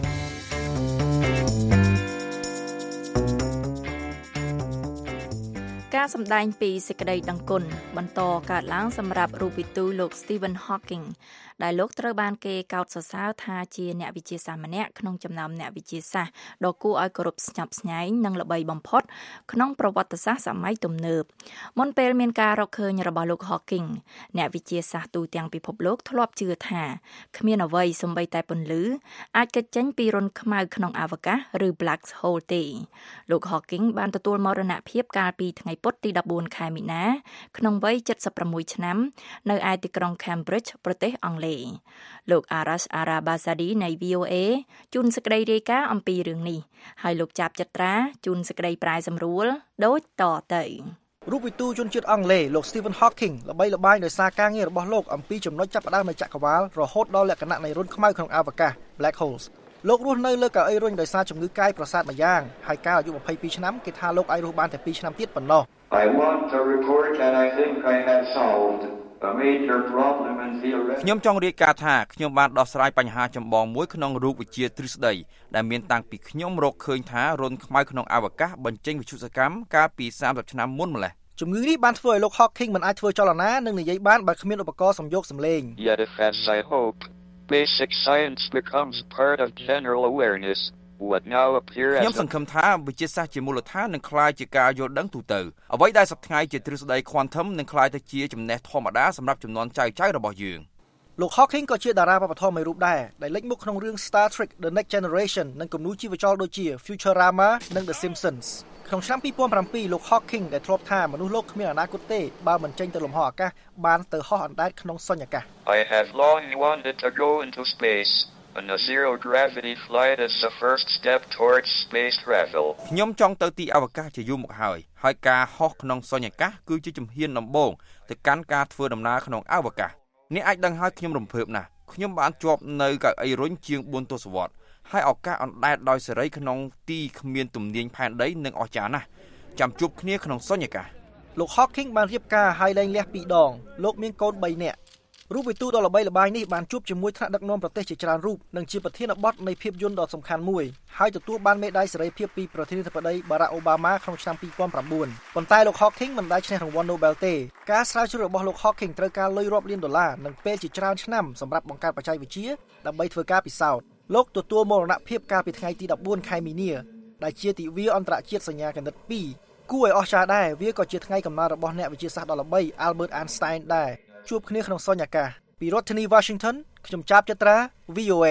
ការសម្ដែងពីសេចក្តីដឹងគុណបន្តកើតឡើងសម្រាប់រូបវិទូលោក Stephen Hawking ដែលលោកត្រូវបានគេកោតសរសើរថាជាអ្នកវិទ្យាសាស្ត្រម្នាក់ក្នុងចំណោមអ្នកវិទ្យាសាស្ត្រដ៏គួរឲ្យគោរពស្ញប់ស្ញែងនិងល្បីបំផុតក្នុងប្រវត្តិសាស្ត្រសម័យទំនើបមុនពេលមានការរកឃើញរបស់លោក Hawking អ្នកវិទ្យាសាស្ត្រទូទាំងពិភពលោកធ្លាប់ជឿថាគ្មានអ្វីសូម្បីតែពន្លឺអាចគេចចេញពីរន្ធខ្មៅក្នុងអវកាសឬ Black Hole ទេលោក Hawking បានទទួលមរណភាពកាលពីថ្ងៃពុធទី14ខែមីនាក្នុងវ័យ76ឆ្នាំនៅឯទីក្រុង Cambridge ប្រទេសអង់គ្លេសលោក Arash Arabasadi នៃ VOA ជូនសេចក្តីរាយការណ៍អំពីរឿងនេះហើយលោកចាប់ចត្រាជូនសេចក្តីប្រាយសម្រួលដូចតទៅរូបវិទូជនជាតិអង់គ្លេសលោក Stephen Hawking ល្បីល្បាញដោយសារការងាររបស់លោកអំពីចំណុចចាប់ផ្ដើមនៃចក្រវាឡរហូតដល់លក្ខណៈនៃរន្ធខ្មៅក្នុងអវកាស Black Holes លោករស់នៅលើកៅអីរុញដោយសារជំងឺកាយប្រសាទម្យ៉ាងហើយកាលអាយុ22ឆ្នាំគេថាលោកអាចរស់បានតែ2ឆ្នាំទៀតប៉ុណ្ណោះ I want to report that I think I have solved a major problem in the ខ្ញុំចង់រាយការណ៍ថាខ្ញុំបានដោះស្រាយបញ្ហាចម្បងមួយក្នុងរូបវិទ្យាទ្រឹស្ដីដែលមានតាំងពីខ្ញុំរកឃើញថារន្ធខ្មៅក្នុងអវកាសបញ្ចេញវិទ្យុសកម្មកាលពី30ឆ្នាំមុនម្ល៉េះជំងឺនេះបានធ្វើឲ្យលោក Hawking មិនអាចធ្វើចលនានិងនិយាយបានបើគ្មានឧបករណ៍សំយោគសំឡេង Yet if as I hope basic science becomes part of general awareness what now appear as ខ្ញុំសង្ឃឹមថាវិទ្យាសាស្ត្រជាមូលដ្ឋាននឹងក្លាយជាការយល់ដឹងទូទៅអ្វីដែលសប្តាហ៍ជាទ្រឹស្ដី quantum នឹងក្លាយទៅជាចំណេះធម្មតាសម្រាប់ជំនាន់ចៅៗរបស់យើងលោក Hawking ក៏ជាតារាវប្បធម៌មួយរូបដែរដែលលេចមុខក្នុងរឿង Star Trek The Next Generation និងគំនូរជីវចលដូចជា Futurama និង The Simpsons ក្នុងឆ្នាំ2007លោក Hawking ដែលធ្លាប់ថាមនុស្សលោកគ្មានអនាគតទេបើមិនចេញទៅលំហអាកាសបានទៅហោះអណ្ដែតក្នុងសុញ្ញាកាស I have long wanted to go into space and a zero gravity flight is the first step towards space travel ខ្ញុំចង់ទៅទីអវកាសជាយូរមកហើយការហោះក្នុងសុញ្ញាកាសគឺជាជំហានដំបូងទៅកាន់ការធ្វើដំណើរក្នុងអវកាសអ្នកអាចដឹងហើយខ្ញុំរំភើបណាស់ខ្ញុំបានជាប់នៅកៅអីរុញជាង4ទសវត្សរ៍ហើយឱកាសអណ្ដែតដោយសេរីក្នុងទីគ្មានទំនាញផែនដីនឹងអស្ចារ្យណាស់ចាំជួបគ្នាក្នុងសុញ្ញាកាសលោក Hawking បានរៀបការហើយលែងលះ2ដងលោកមានកូន3នាក់រូបវិទូដ៏ល្បីល្បាញនេះបានជួបជាមួយថ្នាក់ដឹកនាំប្រទេសជាច្រើនរូបនិងជាប្រធានបទនៃភាពយន្តដ៏សំខាន់មួយហើយទទួលបានមេដាយសេរីភាពពីប្រធានាធិបតី Barack Obama ក្នុងឆ្នាំ2009ប៉ុន្តែលោក Hawking មិនได้ឈ្នះរង្វាន់ Nobel ទេការស្រាវជ្រាវរបស់លោក Hawking ត្រូវការលុយរាប់លានដុល្លារនិងពេលជាច្រើនឆ្នាំសម្រាប់បង្កើតបច្ចេកវិទ្យាដើម្បីធ្វើការពិសោធន៍លោកទទួលមរណភាពកាលពីថ្ងៃទី14ខែមីនាដែលជាទិវាអន្តរជាតិសញ្ញាគណិត2គួរឲ្យអស្ចារ្យដែរវាក៏ជាថ្ងៃកំណើតរបស់អ្នកវិទ្យាសាស្ត្រដ៏ល្បី Albert Einstein ដែរជួបគ្នាក្នុងសុញ្ញាកាសពីរដ្ឋធានី Washington ខ្ញុំចាប់ចត្រា VOA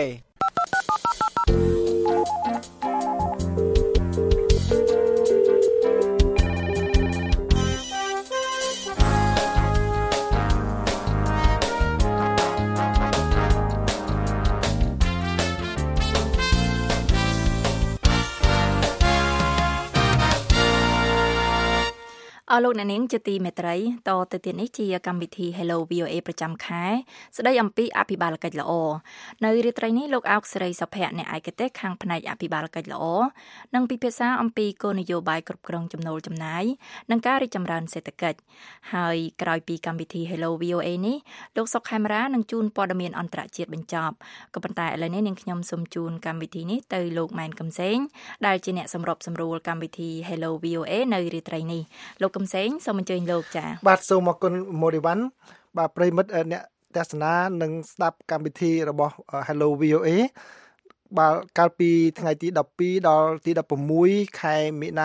អរលោកអ្នកនាងជាទីមេត្រីតទៅទៀតនេះជាកម្មវិធី Hello VOA ប្រចាំខែស្ដីអំពីអភិបាលកិច្ចល្អនៅរាត្រីនេះលោកអោកសេរីសុភ័ក្រអ្នកឯកទេសខាងផ្នែកអភិបាលកិច្ចល្អនឹងពិភាក្សាអំពីគោលនយោបាយគ្រប់គ្រងចំណូលចំណាយនិងការរីកចម្រើនសេដ្ឋកិច្ចហើយក្រោយពីកម្មវិធី Hello VOA នេះលោកសុកខេមរានឹងជូនព័ត៌មានអន្តរជាតិបញ្ចប់ក៏ប៉ុន្តែឥឡូវនេះនាងខ្ញុំសូមជូនកម្មវិធីនេះទៅលោកម៉ែនកំសែងដែលជាអ្នកសម្របសម្រួលកម្មវិធី Hello VOA នៅរាត្រីនេះលោកកំសែងសូមអញ្ជើញលោកចា៎បាទសូមអរគុណម៉ូរីវ៉ាន់បាទប្រិមិត្តអ្នកទស្សនានិងស្ដាប់កម្មវិធីរបស់ Hello VOA បាទកាលពីថ្ងៃទី12ដល់ទី16ខែមីនានេះ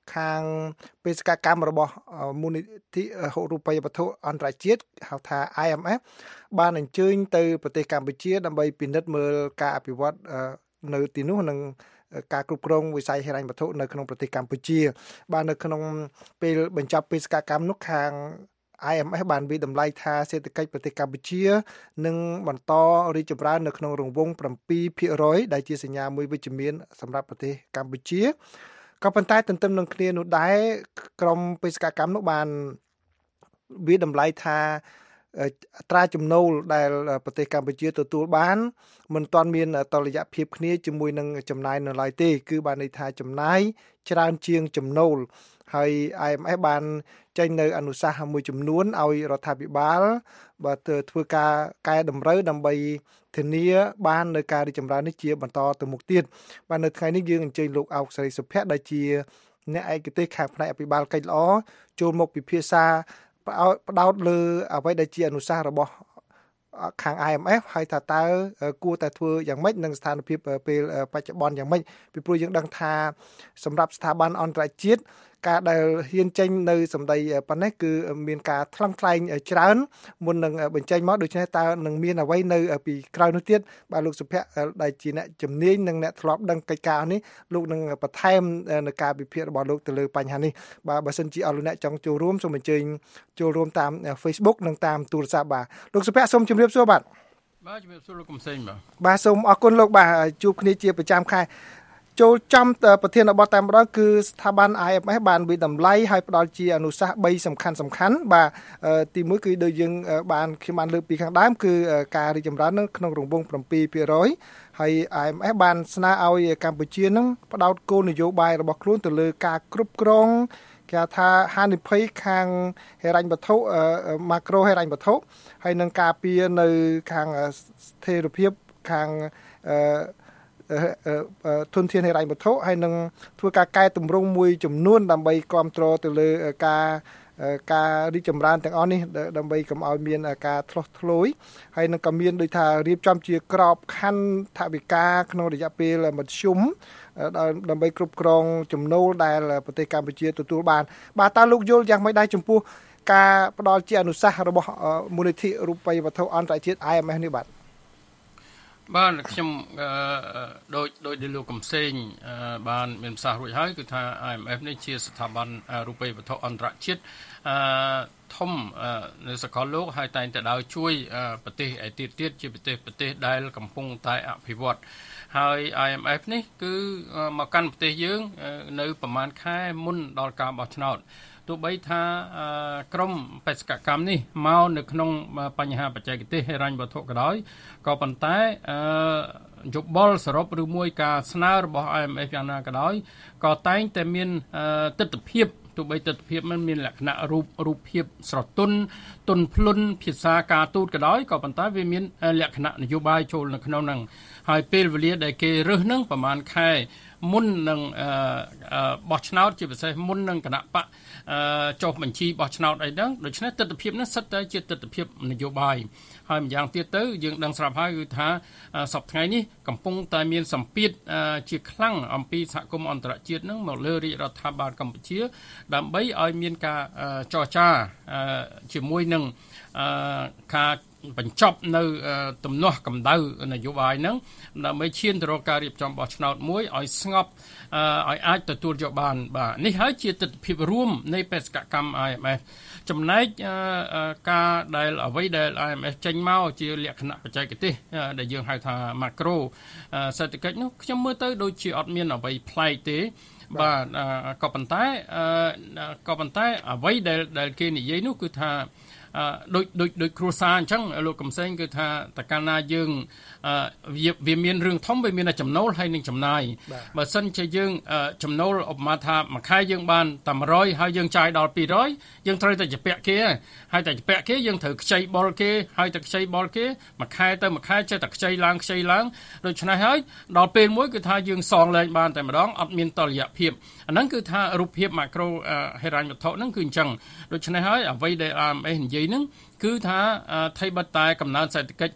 ខាងបេសកកម្មរបស់មូលនិធិហិរូបិយវត្ថុអន្តរជាតិហៅថា IMF បានអញ្ជើញទៅប្រទេសកម្ពុជាដើម្បីពិនិត្យមើលការអភិវឌ្ឍនៅទីនោះនិងការគ្រប់គ្រងវិស័យហិរញ្ញវត្ថុនៅក្នុងប្រទេសកម្ពុជាបាននៅក្នុងពេលបញ្ចប់បេសកកម្មនោះខាងIMF បានវិតម្លៃថាសេដ្ឋកិច្ចប្រទេសកម្ពុជានឹងបន្តរីកចម្រើននៅក្នុងរង្វង់ 7% ដែលជាសញ្ញាមួយវិជ្ជមានសម្រាប់ប្រទេសកម្ពុជាក៏ប៉ុន្តែទន្ទឹមនឹងគ្នានោះដែរក្រុមបេសកកម្មនោះបានវិតម្លៃថាអត្រាចំណូលដែលប្រទេសកម្ពុជាទទួលបានមិនទាន់មានតុល្យភាពគ្នាជាមួយនឹងចំណាយនៅឡើយទេគឺបានន័យថាចំណាយច្រើនជាងចំណូលហើយ IMF បានចេញនៅអនុសាសន៍មួយចំនួនឲ្យរដ្ឋាភិបាលបាទធ្វើការកែតម្រូវដើម្បីធានាបាននៅការរីកចម្រើននេះជាបន្តទៅមុខទៀតបាទនៅថ្ងៃនេះយើងអញ្ជើញលោកអោកសេរីសុភ័ក្រដែលជាអ្នកឯកទេសខាងផ្នែកអភិបាលកិច្ចល្អចូលមកពិភាក្សាផ្ដោតលើអ្វីដែលជាអនុសាសន៍របស់ខាង IMF ហើយថាតើគួរតែធ្វើយ៉ាងម៉េចនឹងស្ថានភាពពេលបច្ចុប្បន្នយ៉ាងម៉េចពីព្រោះយើងដឹងថាសម្រាប់ស្ថាប័នអន្តរជាតិការដែលហ៊ានចេញនៅសម្ដីប៉ុណ្ណេះគឺមានការថ្លឹងថ្លែងច្រើនមុននឹងបញ្ចេញមកដូច្នេះតើនឹងមានអ្វីនៅពីក្រោយនោះទៀតបាទលោកសុភ័ក្រដែលជាអ្នកជំនាញនិងអ្នកធ្លាប់ដឹងកិច្ចការនេះលោកនឹងបន្ថែមនៅការវិភាគរបស់លោកទៅលើបញ្ហានេះបាទបើសិនជាអស់លោកអ្នកចង់ចូលរួមសូមអញ្ជើញចូលរួមតាម Facebook និងតាមទូរស័ព្ទបាទលោកសុភ័ក្រសូមជម្រាបសួរបាទជំរាបសួរលោកកំសែងបាទសូមអរគុណលោកបាទជួបគ្នាជាប្រចាំខែចូលចំប្រធានបទតែម្ដងគឺស្ថាប័ន IMF បានវិតម្លៃហើយផ្ដល់ជាអនុសាសន៍3សំខាន់បាទទី1គឺដូចយើងខ្ញុំបានលើកពីខាងដើមគឺការរីកចម្រើននៅក្នុងរង្វង់ 7% ហើយ IMF បានស្នើឲ្យកម្ពុជានឹងផ្ដោតគោលនយោបាយរបស់ខ្លួនទៅលើការគ្រប់គ្រងគេថាហានិភ័យខាងហិរញ្ញវត្ថុម៉ាក្រូហិរញ្ញវត្ថុហើយនឹងការពារនៅខាងស្ថិរភាពខាងធនធានហិរញ្ញវត្ថុហើយនឹងធ្វើការកែតម្រង់មួយចំនួនដើម្បីគ្រប់គ្រងទៅលើការរីកចម្រើនទាំងអស់នេះដើម្បីកុំឲ្យមានការធ្លាស់ធ្លួយហើយនឹងក៏មានដូចថារៀបចំជាក្របខ័ណ្ឌថវិកាក្នុងរយៈពេលមធ្យមដើម្បីគ្រប់គ្រងចំណូលដែលប្រទេសកម្ពុជាទទួលបានបាទតើលោកយល់យ៉ាងម៉េចដែរចំពោះការផ្ដល់ជាអនុសាសន៍របស់មូលនិធិរូបិយវត្ថុអន្តរជាតិ IMF នេះបាទខ្ញុំដោយលោកកំសែងបានមានប្រសាសន៍រួចហើយគឺថា IMF នេះជាស្ថាប័នរូបិយវត្ថុអន្តរជាតិធំនៅសកលលោកហើយតែងតែដើរជួយប្រទេសឯទៀតជាប្រទេសដែលកំពុងតែអភិវឌ្ឍហើយ IMF នេះគឺមកកាន់ប្រទេសយើងនៅប្រហែលខែមុនដល់ការបោះឆ្នោតទោះបីថាក្រមបេសកកម្មនេះមកនៅក្នុងបញ្ហាបច្ចេកទេសហិរញ្ញវត្ថុក៏ដោយក៏ប៉ុន្តែយោបល់សរុបឬមួយការស្នើរបស់ IMF យ៉ាងណាក៏ដោយក៏តែងតែមានទិដ្ឋភាពទោះបីទិដ្ឋភាពมันមានលក្ខណៈរូបភាពស្រទន់ទន់ភ្លន់ភាសាការទូតក៏ដោយក៏ប៉ុន្តែវាមានលក្ខណៈនយោបាយចូលនៅក្នុងហ្នឹងហើយពេលវេលាដែលគេរើសហ្នឹងប្រហែលខែមុននឹងបោះឆ្នោតជាពិសេសមុននឹងគណៈបកចុះបញ្ជីបោះឆ្នោតអីហ្នឹងដូច្នេះទិដ្ឋភាពនេះសិតតែជាទិដ្ឋភាពនយោបាយហើយម្យ៉ាងទៀតទៅយើងដឹងស្រាប់ហើយគឺថាសប្តាហ៍ថ្ងៃនេះកំពុងតែមានសម្ពាធជាខ្លាំងអំពីសហគមន៍អន្តរជាតិហ្នឹងមកលើរាជរដ្ឋាភិបាលកម្ពុជាដើម្បីឲ្យមានការចរចាជាមួយនឹងការបញ្ចប់នៅទំនាស់កម្ដៅនយោបាយហ្នឹងដើម្បីឈានទៅរកការរៀបចំបោះឆ្នោតមួយឲ្យស្ងប់ឲ្យអាចទទួលយកបានបាទនេះហើយជាទិដ្ឋភាពរួមនៃបេសកកម្ម IMF ចំណែកការដែលអ្វីដែល IMF ចេញមកជាលក្ខណៈបច្ចេកទេសដែលយើងហៅថា macro សេដ្ឋកិច្ចនោះខ្ញុំមើលទៅដូចជាអត់មានអ្វីប្លែកទេបាទក៏ប៉ុន្តែអ្វីដែលគេនិយាយនោះគឺថាដូចគ្រួសារអញ្ចឹងលោកកំសែងគឺថាតើកាលណាយើងវាមានរឿងធំវាមានតែចំណូលហើយនឹងចំណាយបើសិនជាយើងចំណូលឧបមាថាមួយខែយើងបានតែ100ហើយយើងចាយដល់200យើងត្រូវតែជពាក់គេហើយតែជពាក់គេយើងត្រូវខ្ចីបុលគេហើយតែខ្ចីបុលគេមួយខែទៅមួយខែចេះតែខ្ចីឡើងដូច្នេះហើយដល់ពេលមួយគឺថាយើងសងលែងបានតែម្ដងអត់មានតុល្យភាពអាហ្នឹងគឺថារូបភាពម៉ាក្រូហិរញ្ញវត្ថុហ្នឹងគឺអញ្ចឹងដូច្នេះហើយអ្វីដែល IMF និយាយហ្នឹងគឺថាថៃបតតែកំណើនសេដ្ឋកិច្ច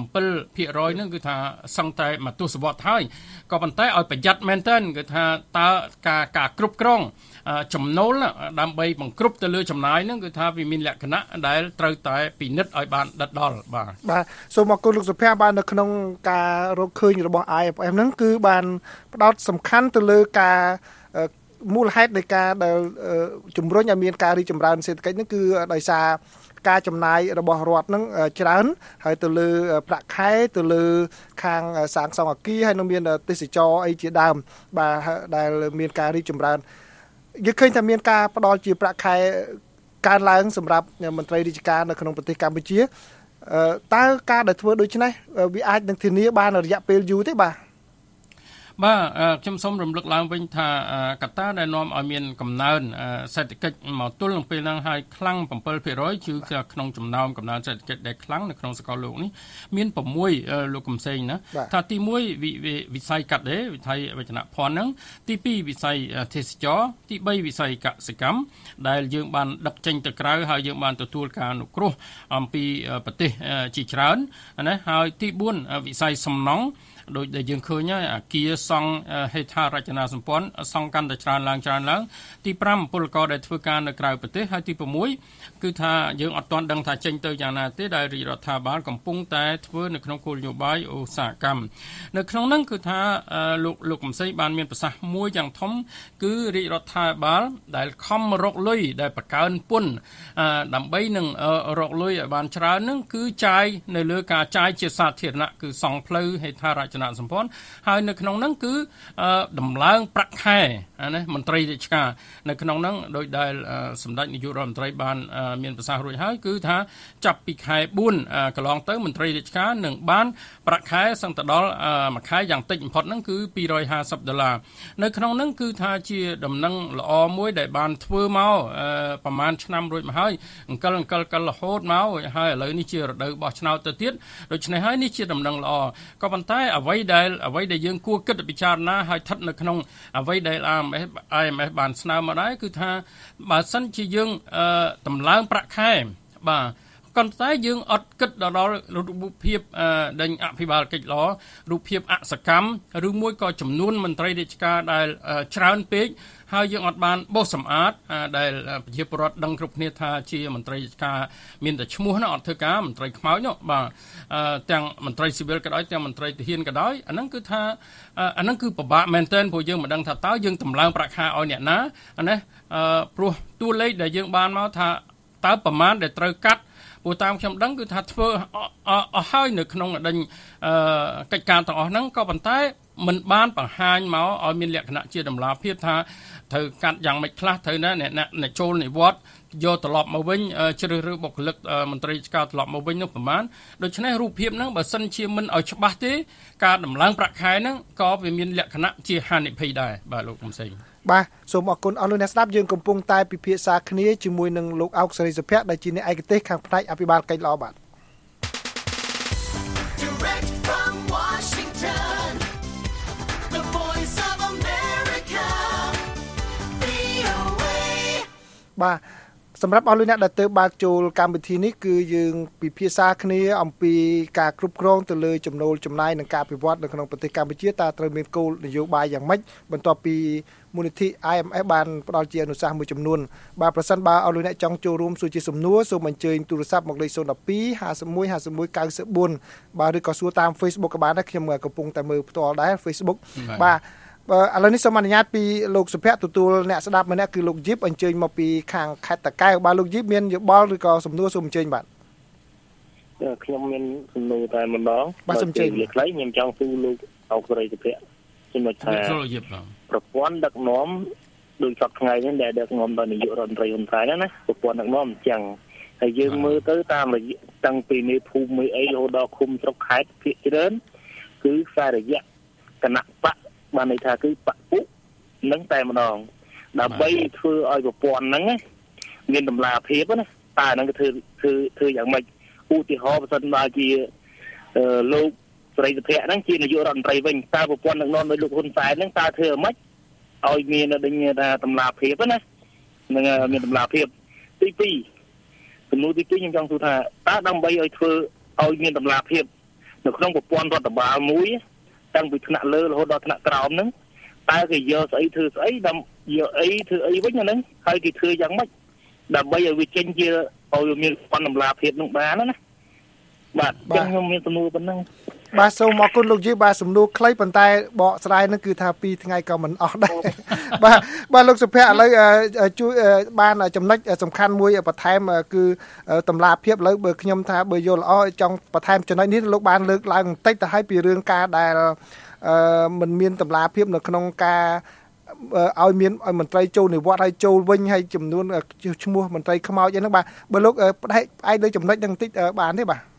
7% ហ្នឹងគឺថាសឹងតែមួយទសវត្សរ៍ហើយក៏ប៉ុន្តែឲ្យប្រយ័ត្នមែនទែនគឺថាតើការគ្រប់គ្រងចំណូលដើម្បីបង្គ្រប់ទៅលើចំណាយហ្នឹងគឺថាវាមានលក្ខណៈដែលត្រូវតែពិនិត្យឲ្យបានដិតដល់បាទសូមអរគុណលោកសុភ័ក្របាននៅក្នុងការរកឃើញរបស់ IMF ហ្នឹងគឺបានផ្ដោតសំខាន់ទៅលើការមូលហេតុនៃការដែលជំរុញឲ្យមានការរីកចម្រើនសេដ្ឋកិច្ចហ្នឹងគឺដោយសារការចំណាយរបស់រដ្ឋហ្នឹងច្រើនហើយទៅលើប្រាក់ខែទៅលើខាងសាងសង់អគារហើយនឹងមានទេសចរអីជាដើមបាទដែលមានការរីកចម្រើនយើងឃើញថាមានការផ្ដល់ជាប្រាក់ខែកើនឡើងសម្រាប់មន្ត្រីរាជការនៅក្នុងប្រទេសកម្ពុជាតើការដែលធ្វើដូច្នេះវាអាចនឹងធានាបានរយៈពេលយូរទេបាទខ្ញុំសូមរំលឹកឡើងវិញថាកត្តាដែលនាំឲ្យមានកំណើនសេដ្ឋកិច្ចមកទល់នឹងពេលហ្នឹងហើយខ្លាំង 7% គឺក្នុងចំណោមកំណើនសេដ្ឋកិច្ចដែលខ្លាំងនៅក្នុងសកលលោកនេះមាន6លោកកំសែងណាថាទី1វិស័យកាត់ដេរវិស័យវចនភ័ណ្ឌហ្នឹងទី2វិស័យទេសចរទី3វិស័យកសិកម្មដែលយើងបានដឹកចេញទៅក្រៅហើយយើងបានទទួលការអនុគ្រោះអំពីប្រទេសជាច្រើនណាហើយទី4វិស័យសំណង់ដោយដែលយើងឃើញហើយអាគារសង់ហេដ្ឋារចនាសម្ព័ន្ធសង់កាន់តែច្រើនឡើងទី5ពលករដែលធ្វើការនៅក្រៅប្រទេសហើយទី6គឺថាយើងអត់ទាន់ដឹងថាចេញទៅយ៉ាងណាទេដែលរាជរដ្ឋាភិបាលកំពុងតែធ្វើនៅក្នុងគោលនយោបាយឧស្សាហកម្មនៅក្នុងហ្នឹងគឺថាលោកកំសីបានមានប្រសាសន៍មួយយ៉ាងធំគឺរាជរដ្ឋាភិបាលដែលខំរកលុយដែលបង្កើនពន្ធដើម្បីនឹងរកលុយឲ្យបានច្រើនហ្នឹងគឺចាយនៅលើការចាយជាសាធារណៈគឺសង់ផ្លូវហេដ្ឋារចនាសម្ព័ន្ធហើយនៅក្នុងហ្នឹងគឺដំឡើងប្រាក់ខែណាមន្ត្រីរាជការនៅក្នុងហ្នឹងដោយដែលសម្ដេចនាយករដ្ឋមន្ត្រីបានមានប្រសាសន៍រួចហើយគឺថាចាប់ពីខែ4កន្លងទៅមន្ត្រីរាជការនឹងបានប្រាក់ខែសឹងទៅដល់មួយខែយ៉ាងតិចបំផុតហ្នឹងគឺ$250នៅក្នុងហ្នឹងគឺថាជាដំណឹងល្អមួយដែលបានធ្វើមកប្រហែលឆ្នាំរួចមកហើយអង្គលរហូតមកហើយឥឡូវនេះជារដូវបោះឆ្នោតទៅទៀតដូច្នេះហើយនេះជាដំណឹងល្អក៏ប៉ុន្តែអ្វីដែលយើងគួរគិតពិចារណាហើយស្ថិតនៅក្នុងអ្វីដែល IMF បានស្នើមកដែរគឺថាបើសិនជាយើងតម្លើងប្រាក់ខែបាទប៉ុន្តែយើងអត់គិតដល់រូបភាពដេញអភិបាលកិច្ចល្អរូបភាពអសកម្មឬមួយក៏ចំនួនមន្ត្រីរាជការដែលច្រើនពេកហើយយើងអត់បានបោះសម្អាតដែលប្រជាពលរដ្ឋដឹងគ្រប់គ្នាថាជាមន្ត្រីរាជការមានតែឈ្មោះណាអត់ធ្វើការមន្ត្រីខ្មោចនោះបាទទាំងមន្ត្រីស៊ីវិលក៏ដោយទាំងមន្ត្រីទាហានក៏ដោយអាហ្នឹងគឺថាអាហ្នឹងគឺពិបាកមែនទែនព្រោះយើងមិនដឹងថាតើយើងតម្លើងប្រាក់ខែឲ្យអ្នកណាណាព្រោះតួលេខដែលយើងបានមកថាតើប្រមាណដែលត្រូវកាត់ព្រោះតាមខ្ញុំដឹងគឺថាធ្វើអស់ហើយនៅក្នុងដេញកិច្ចការទាំងអស់ហ្នឹងក៏ប៉ុន្តែមិនបានបង្ហាញមកឲ្យមានលក្ខណៈជាតម្លាភាពថាត្រូវកាត់យ៉ាងម៉េចខ្លះត្រូវណាអ្នកចូលនិវត្តន៍យកត្រឡប់មកវិញជ្រើសរើសបុគ្គលិកមន្ត្រីរាជការត្រឡប់មកវិញនោះប្រហែលដូច្នេះរូបភាពហ្នឹងបើសិនជាមិនឲ្យច្បាស់ទេការដំឡើងប្រាក់ខែហ្នឹងក៏វាមានលក្ខណៈជាហានិភ័យដែរបាទលោកកំសែងបាទសូមអរគុណអស់លោកអ្នកស្ដាប់យើងកំពុងតែពិភាក្សាគ្នាជាមួយនឹងលោកអោកសេរីសុភ័ក្រដែលជាអ្នកឯកទេសខាងផ្នែកអភិបាលកិច្ចល្អបាទ Direct from Washington, the voice of America, VOA បាទសម្រាប់អស់លោកអ្នកដែលទៅបើកចូលកម្មវិធីនេះគឺយើងពិភាក្សាគ្នាអំពីការគ្រប់គ្រងទៅលើចំណូលចំណាយនិងការអភិវឌ្ឍនៅក្នុងប្រទេសកម្ពុជាតើត្រូវមានគោលនយោបាយយ៉ាងម៉េចបន្ទាប់ពីមូលនិធិ IMF បានផ្ដល់ជាអនុសាសន៍មួយចំនួនបាទប្រសិនបើអស់លោកអ្នកចង់ចូលរួមសួរជាសំណួរសូមអញ្ជើញទូរស័ព្ទមកលេខ012 51 51 94បាទឬក៏សួរតាម Facebook ក៏បានដែរខ្ញុំកំពុងតែមើលផ្ទាល់ដែរ Facebook បាទឥឡូវនេះសូមអនុញ្ញាតពីលោកសុភ័ក្រទទួលអ្នកស្ដាប់ម្នាក់គឺលោកជីបអញ្ជើញមកពីខាងខេត្តតាកែវបាទលោកជីបមានយោបល់ឬក៏សំណួរសូមអញ្ជើញបាទខ្ញុំមានសំណួរតែម្ដងបាទសូមអញ្ជើញវាខ្លីខ្ញុំចង់សួរលោកអោកសេរីសុភ័ក្រចំណុចថាប្រព័ន្ធដឹកនាំដូចសប្តាហ៍ថ្ងៃនេះដែលដឹកនាំដោយនាយករដ្ឋមន្ត្រីហ៊ុនសែនណាប្រព័ន្ធដឹកនាំអញ្ចឹងហើយយើងមើលទៅតាមរយៈតាំងពីមេភូមិមួយអីរហូតដល់ឃុំស្រុកខេត្តភាគច្រើនគឺខ្សែរយៈគណៈបកបានន័យថាគឺបពុនឹងតែម្ដងដើម្បីធ្វើឲ្យប្រព័ន្ធហ្នឹងមានតម្លាភាពណាតើហ្នឹងគឺធ្វើយ៉ាងម៉េចឧទាហរណ៍បើសិនបើជាលោកសេរីសុភ័ក្រហ្នឹងជានាយករដ្ឋមន្ត្រីវិញតើប្រព័ន្ធដឹកនាំដោយលោកហ៊ុនសែនហ្នឹងតើធ្វើយ៉ាងម៉េចឲ្យមានថាតម្លាភាពណានឹងមានតម្លាភាពទី2សំណួរទី2ខ្ញុំចង់សួរថាតើដើម្បីឲ្យធ្វើឲ្យមានតម្លាភាពនៅក្នុងប្រព័ន្ធរដ្ឋបាលមួយតាំងពីថ្នាក់លើរហូតដល់ថ្នាក់ក្រោមហ្នឹងតើគេយកស្អីធ្វើស្អីយកអីធ្វើអីវិញអាហ្នឹងហើយគេធ្វើយ៉ាងម៉េចដើម្បីឲ្យវាចេញជាឲ្យមានបណ្ដំឡាភាពនឹងបានណាបាទចឹងខ្ញុំមានសំណួរប៉ុណ្ណឹងបាទសូមអរគុណលោកជីបាទសំណួរខ្លីប៉ុន្តែបកស្រាយនឹងគឺថា2ថ្ងៃក៏មិនអស់ដែរបាទលោកសុភ័ក្រឥឡូវជួយបានចំណុចសំខាន់មួយបន្ថែមគឺតម្លាភាពឥឡូវបើខ្ញុំថាបើយល់ល្អចង់បន្ថែមចំណុចនេះលោកបានលើកឡើងបន្តិចទៅឲ្យពីរឿងការដែលមិនមានតម្លាភាពនៅក្នុងការឲ្យមានឲ្យមន្ត្រីចូលនិវត្តន៍ឲ្យចូលវិញហើយចំនួនឈ្មោះមន្ត្រីខ្មោចអីហ្នឹងបាទបើលោកផ្ដែកផ្អែកលើចំណុចហ្នឹងបន្តិចបានទេបាទ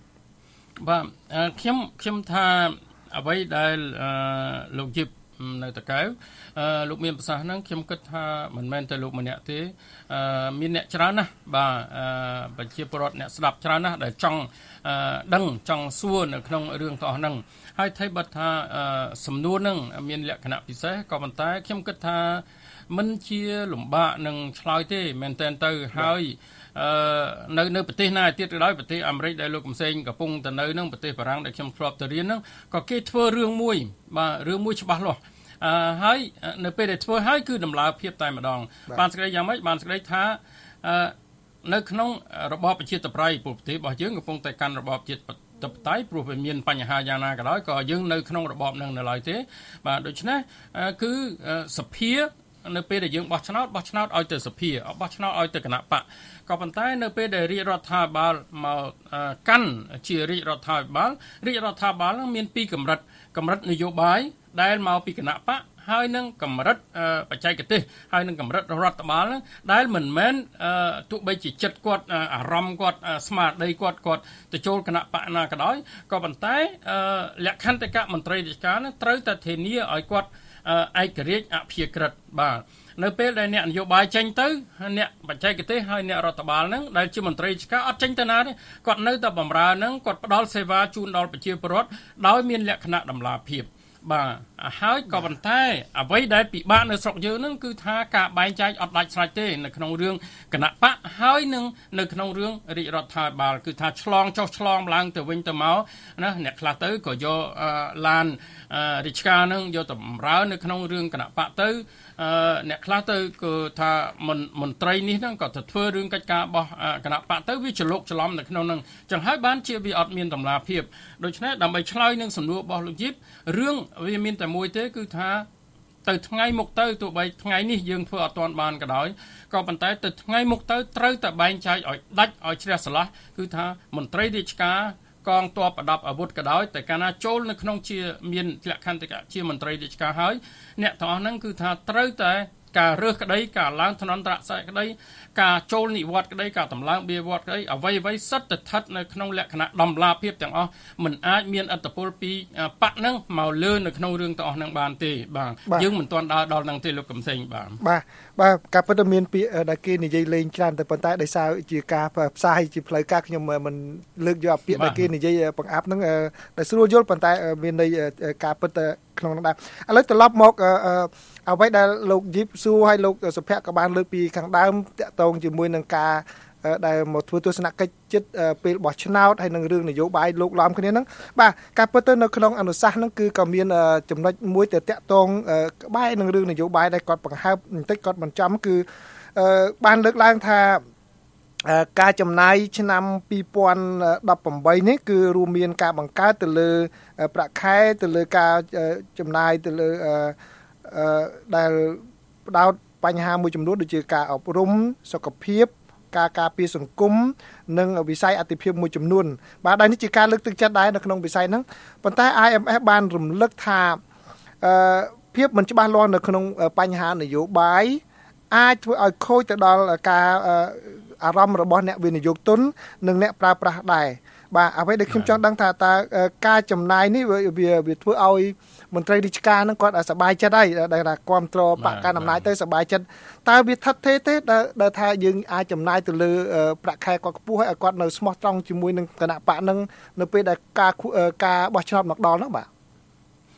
ខ្ញុំថាអ្វីដែលលោកជីបនៅតកៅលោកមានប្រសាសន៍ហ្នឹងខ្ញុំគិតថាមិនមែនតែលោកម្នាក់ទេមានអ្នកច្រើនណាស់បាទប្រជាពលរដ្ឋអ្នកស្ដាប់ច្រើនណាស់ដែលចង់ដឹងចង់សួរនៅក្នុងរឿងទាំងអស់ហ្នឹងហើយថៃបាត់ថាសំណួរហ្នឹងមានលក្ខណៈពិសេសក៏ប៉ុន្តែខ្ញុំគិតថាមិនជាលំបាកនឹងឆ្លើយទេមែនតើទៅហើយនៅប្រទេសណាទៀតក៏ដោយប្រទេសអាមេរិកដែលលោកកំសែងកំពុងទៅនៅនឹងប្រទេសបារាំងដែលខ្ញុំធ្លាប់ទៅរៀនហ្នឹងក៏គេធ្វើរឿងមួយបាទរឿងមួយច្បាស់លាស់ហើយនៅពេលដែលធ្វើហើយគឺដំណើរភាពតែម្ដងបានសេចក្តីយ៉ាងម៉េចបានសេចក្តីថានៅក្នុងរបបប្រជាធិបតេយ្យប្រទេសរបស់យើងកំពុងតែកាន់របបប្រជាធិបតេយ្យព្រោះវាមានបញ្ហាយ៉ាងណាក៏ដោយក៏យើងនៅក្នុងរបបនឹងនៅឡើយទេបាទដូច្នេះគឺសភានៅពេលដែលយើងបោះឆ្នោតឲ្យទៅសភាបោះឆ្នោតឲ្យទៅគណៈបកក៏ប៉ុន្តែនៅពេលដែលរាជរដ្ឋាភិបាលមកកាន់ជារាជរដ្ឋាភិបាលនឹងមាន2កម្រិតនយោបាយដែលមកពីគណៈបកហើយនឹងកម្រិតបច្ចេកទេសហើយនឹងកម្រិតរដ្ឋបាលនឹងដែលមិនមែនទោះបីជាចិត្តគាត់អារម្មណ៍គាត់ស្មារតីគាត់ទៅចូលគណៈបកណាក៏ដោយក៏ប៉ុន្តែលក្ខន្តិកៈមន្ត្រីរាជការនឹងត្រូវតែធានាឲ្យគាត់ឯករាជ្យអព្យាក្រឹតបាទនៅពេលដែលអ្នកនយោបាយចេញទៅអ្នកបច្ចេកទេសហើយអ្នករដ្ឋបាលហ្នឹងដែលជាមន្ត្រីរាជការអត់ចេញទៅណាទេគាត់នៅតែបម្រើហ្នឹងគាត់ផ្ដល់សេវាជូនដល់ប្រជាពលរដ្ឋដោយមានលក្ខណៈតម្លាភាពបាទហើយក៏ប៉ុន្តែអ្វីដែលពិបាកនៅស្រុកយើងហ្នឹងគឺថាការបែងចែកអត់ដាច់ស្រេចទេនៅក្នុងរឿងគណៈបកហើយនឹងនៅក្នុងរឿងរាជរដ្ឋាភិបាលគឺថាឆ្លងចុះឆ្លងឡើងទៅវិញទៅមកណាអ្នកខ្លះទៅក៏យកឡានរាជការហ្នឹងយកទៅបម្រើនៅក្នុងរឿងគណៈបកទៅអ្នកខ្លះទៅគឺថាមន្ត្រីនេះហ្នឹងក៏ទៅធ្វើរឿងកិច្ចការរបស់គណៈបកទៅវាច្រឡុកច្រឡំនៅក្នុងហ្នឹងចឹងហើយបានជាវាអត់មានតម្លាភាពដូច្នេះដើម្បីឆ្លើយនឹងសំណួររបស់លោកជីបរឿងវាមានតែមួយទេគឺថាទៅថ្ងៃមុខទៅទោះបីថ្ងៃនេះយើងធ្វើអត់ទាន់បានក៏ដោយក៏ប៉ុន្តែទៅថ្ងៃមុខទៅត្រូវតែបែងចែកឲ្យដាច់ឲ្យជ្រះស្រឡះគឺថាមន្ត្រីរាជការកងទ័ពប្រដាប់អាវុធក៏ដោយតែកាលណាចូលនៅក្នុងជាមានលក្ខន្តិកៈជាមន្ត្រីរាជការហើយអ្នកទាំងអស់ហ្នឹងគឺថាត្រូវតែការរើសក្តីការឡើងឋានន្តរស័ក្តិក្តីការចូលនិវត្តន៍ក្តីការតម្លើងបៀវត្តន៍ក្តីអ្វីសិតតែស្ថិតនៅក្នុងលក្ខណៈដំឡាភាពទាំងអស់មិនអាចមានអត្តពលពីបកហ្នឹងមកលើនៅក្នុងរឿងទាំងអស់ហ្នឹងបានទេបាទយើងមិនទាន់ដល់ហ្នឹងទេលោកកំសែងបាទការពិតមានពាក្យដែលគេនិយាយលេងច្រើនតែប៉ុន្តែដោយសារជាការផ្សាយជាផ្លូវការខ្ញុំមិនលើកយកពាក្យដែលគេនិយាយបង្អាប់ហ្នឹងតែស្រួលយល់ប៉ុន្តែមានន័យការពិតក្នុងហ្នឹងដែរឥឡូវត្រឡប់មកអ្វីដែលលោកជីបសួរឲ្យលោកសុភ័ក្រក៏បានលើកពីខាងដើមតាក់ទងជាមួយនឹងការដែលមកធ្វើទស្សនកិច្ចចិត្តពេលបោះឆ្នោតហើយនឹងរឿងនយោបាយលោកឡំគ្នាហ្នឹងបាទការពិតទៅនៅក្នុងអនុសាសន៍ហ្នឹងគឺក៏មានចំណុចមួយទៅតាក់ទងក្បែរនឹងរឿងនយោបាយដែលគាត់បង្ហើបបន្តិចគាត់បញ្ចំគឺបានលើកឡើងថាការចំណាយឆ្នាំ2018នេះគឺរួមមានការបង្កើតទៅលើប្រាក់ខែទៅលើការចំណាយទៅលើដែលផ្ដោតបញ្ហាមួយចំនួនដូចជាការអប់រំសុខភាពការការពារសង្គមនិងវិស័យអតិភិបមួយចំនួនបាទđâyនេះជាការលើកទឹកចិត្តដែរនៅក្នុងវិស័យហ្នឹងប៉ុន្តែ IMF បានរំលឹកថាភាពមិនច្បាស់លាស់នៅក្នុងបញ្ហានយោបាយអាចធ្វើឲ្យខូចទៅដល់ការអារម្មណ៍របស់អ្នកវិនិយោគទុននិងអ្នកប្រើប្រាស់ដែរបាទអ្វីដែលខ្ញុំចង់ដឹងថាតើការចំណាយនេះវាធ្វើឲ្យមន្ត្រីរាជការនឹងគាត់សប្បាយចិត្តហើយដែលថាគ្រប់គ្រងបកកណ្ដាលអំណាចទៅសប្បាយចិត្តតើវាថិតទេដែលថាយើងអាចចំណាយទៅលើប្រាក់ខែគាត់ខ្ពស់ហើយឲ្យគាត់នៅស្មោះត្រង់ជាមួយនឹងគណៈបកនឹងនៅពេលដែលការបោះឆ្នោតមកដល់ហ្នឹងបាទ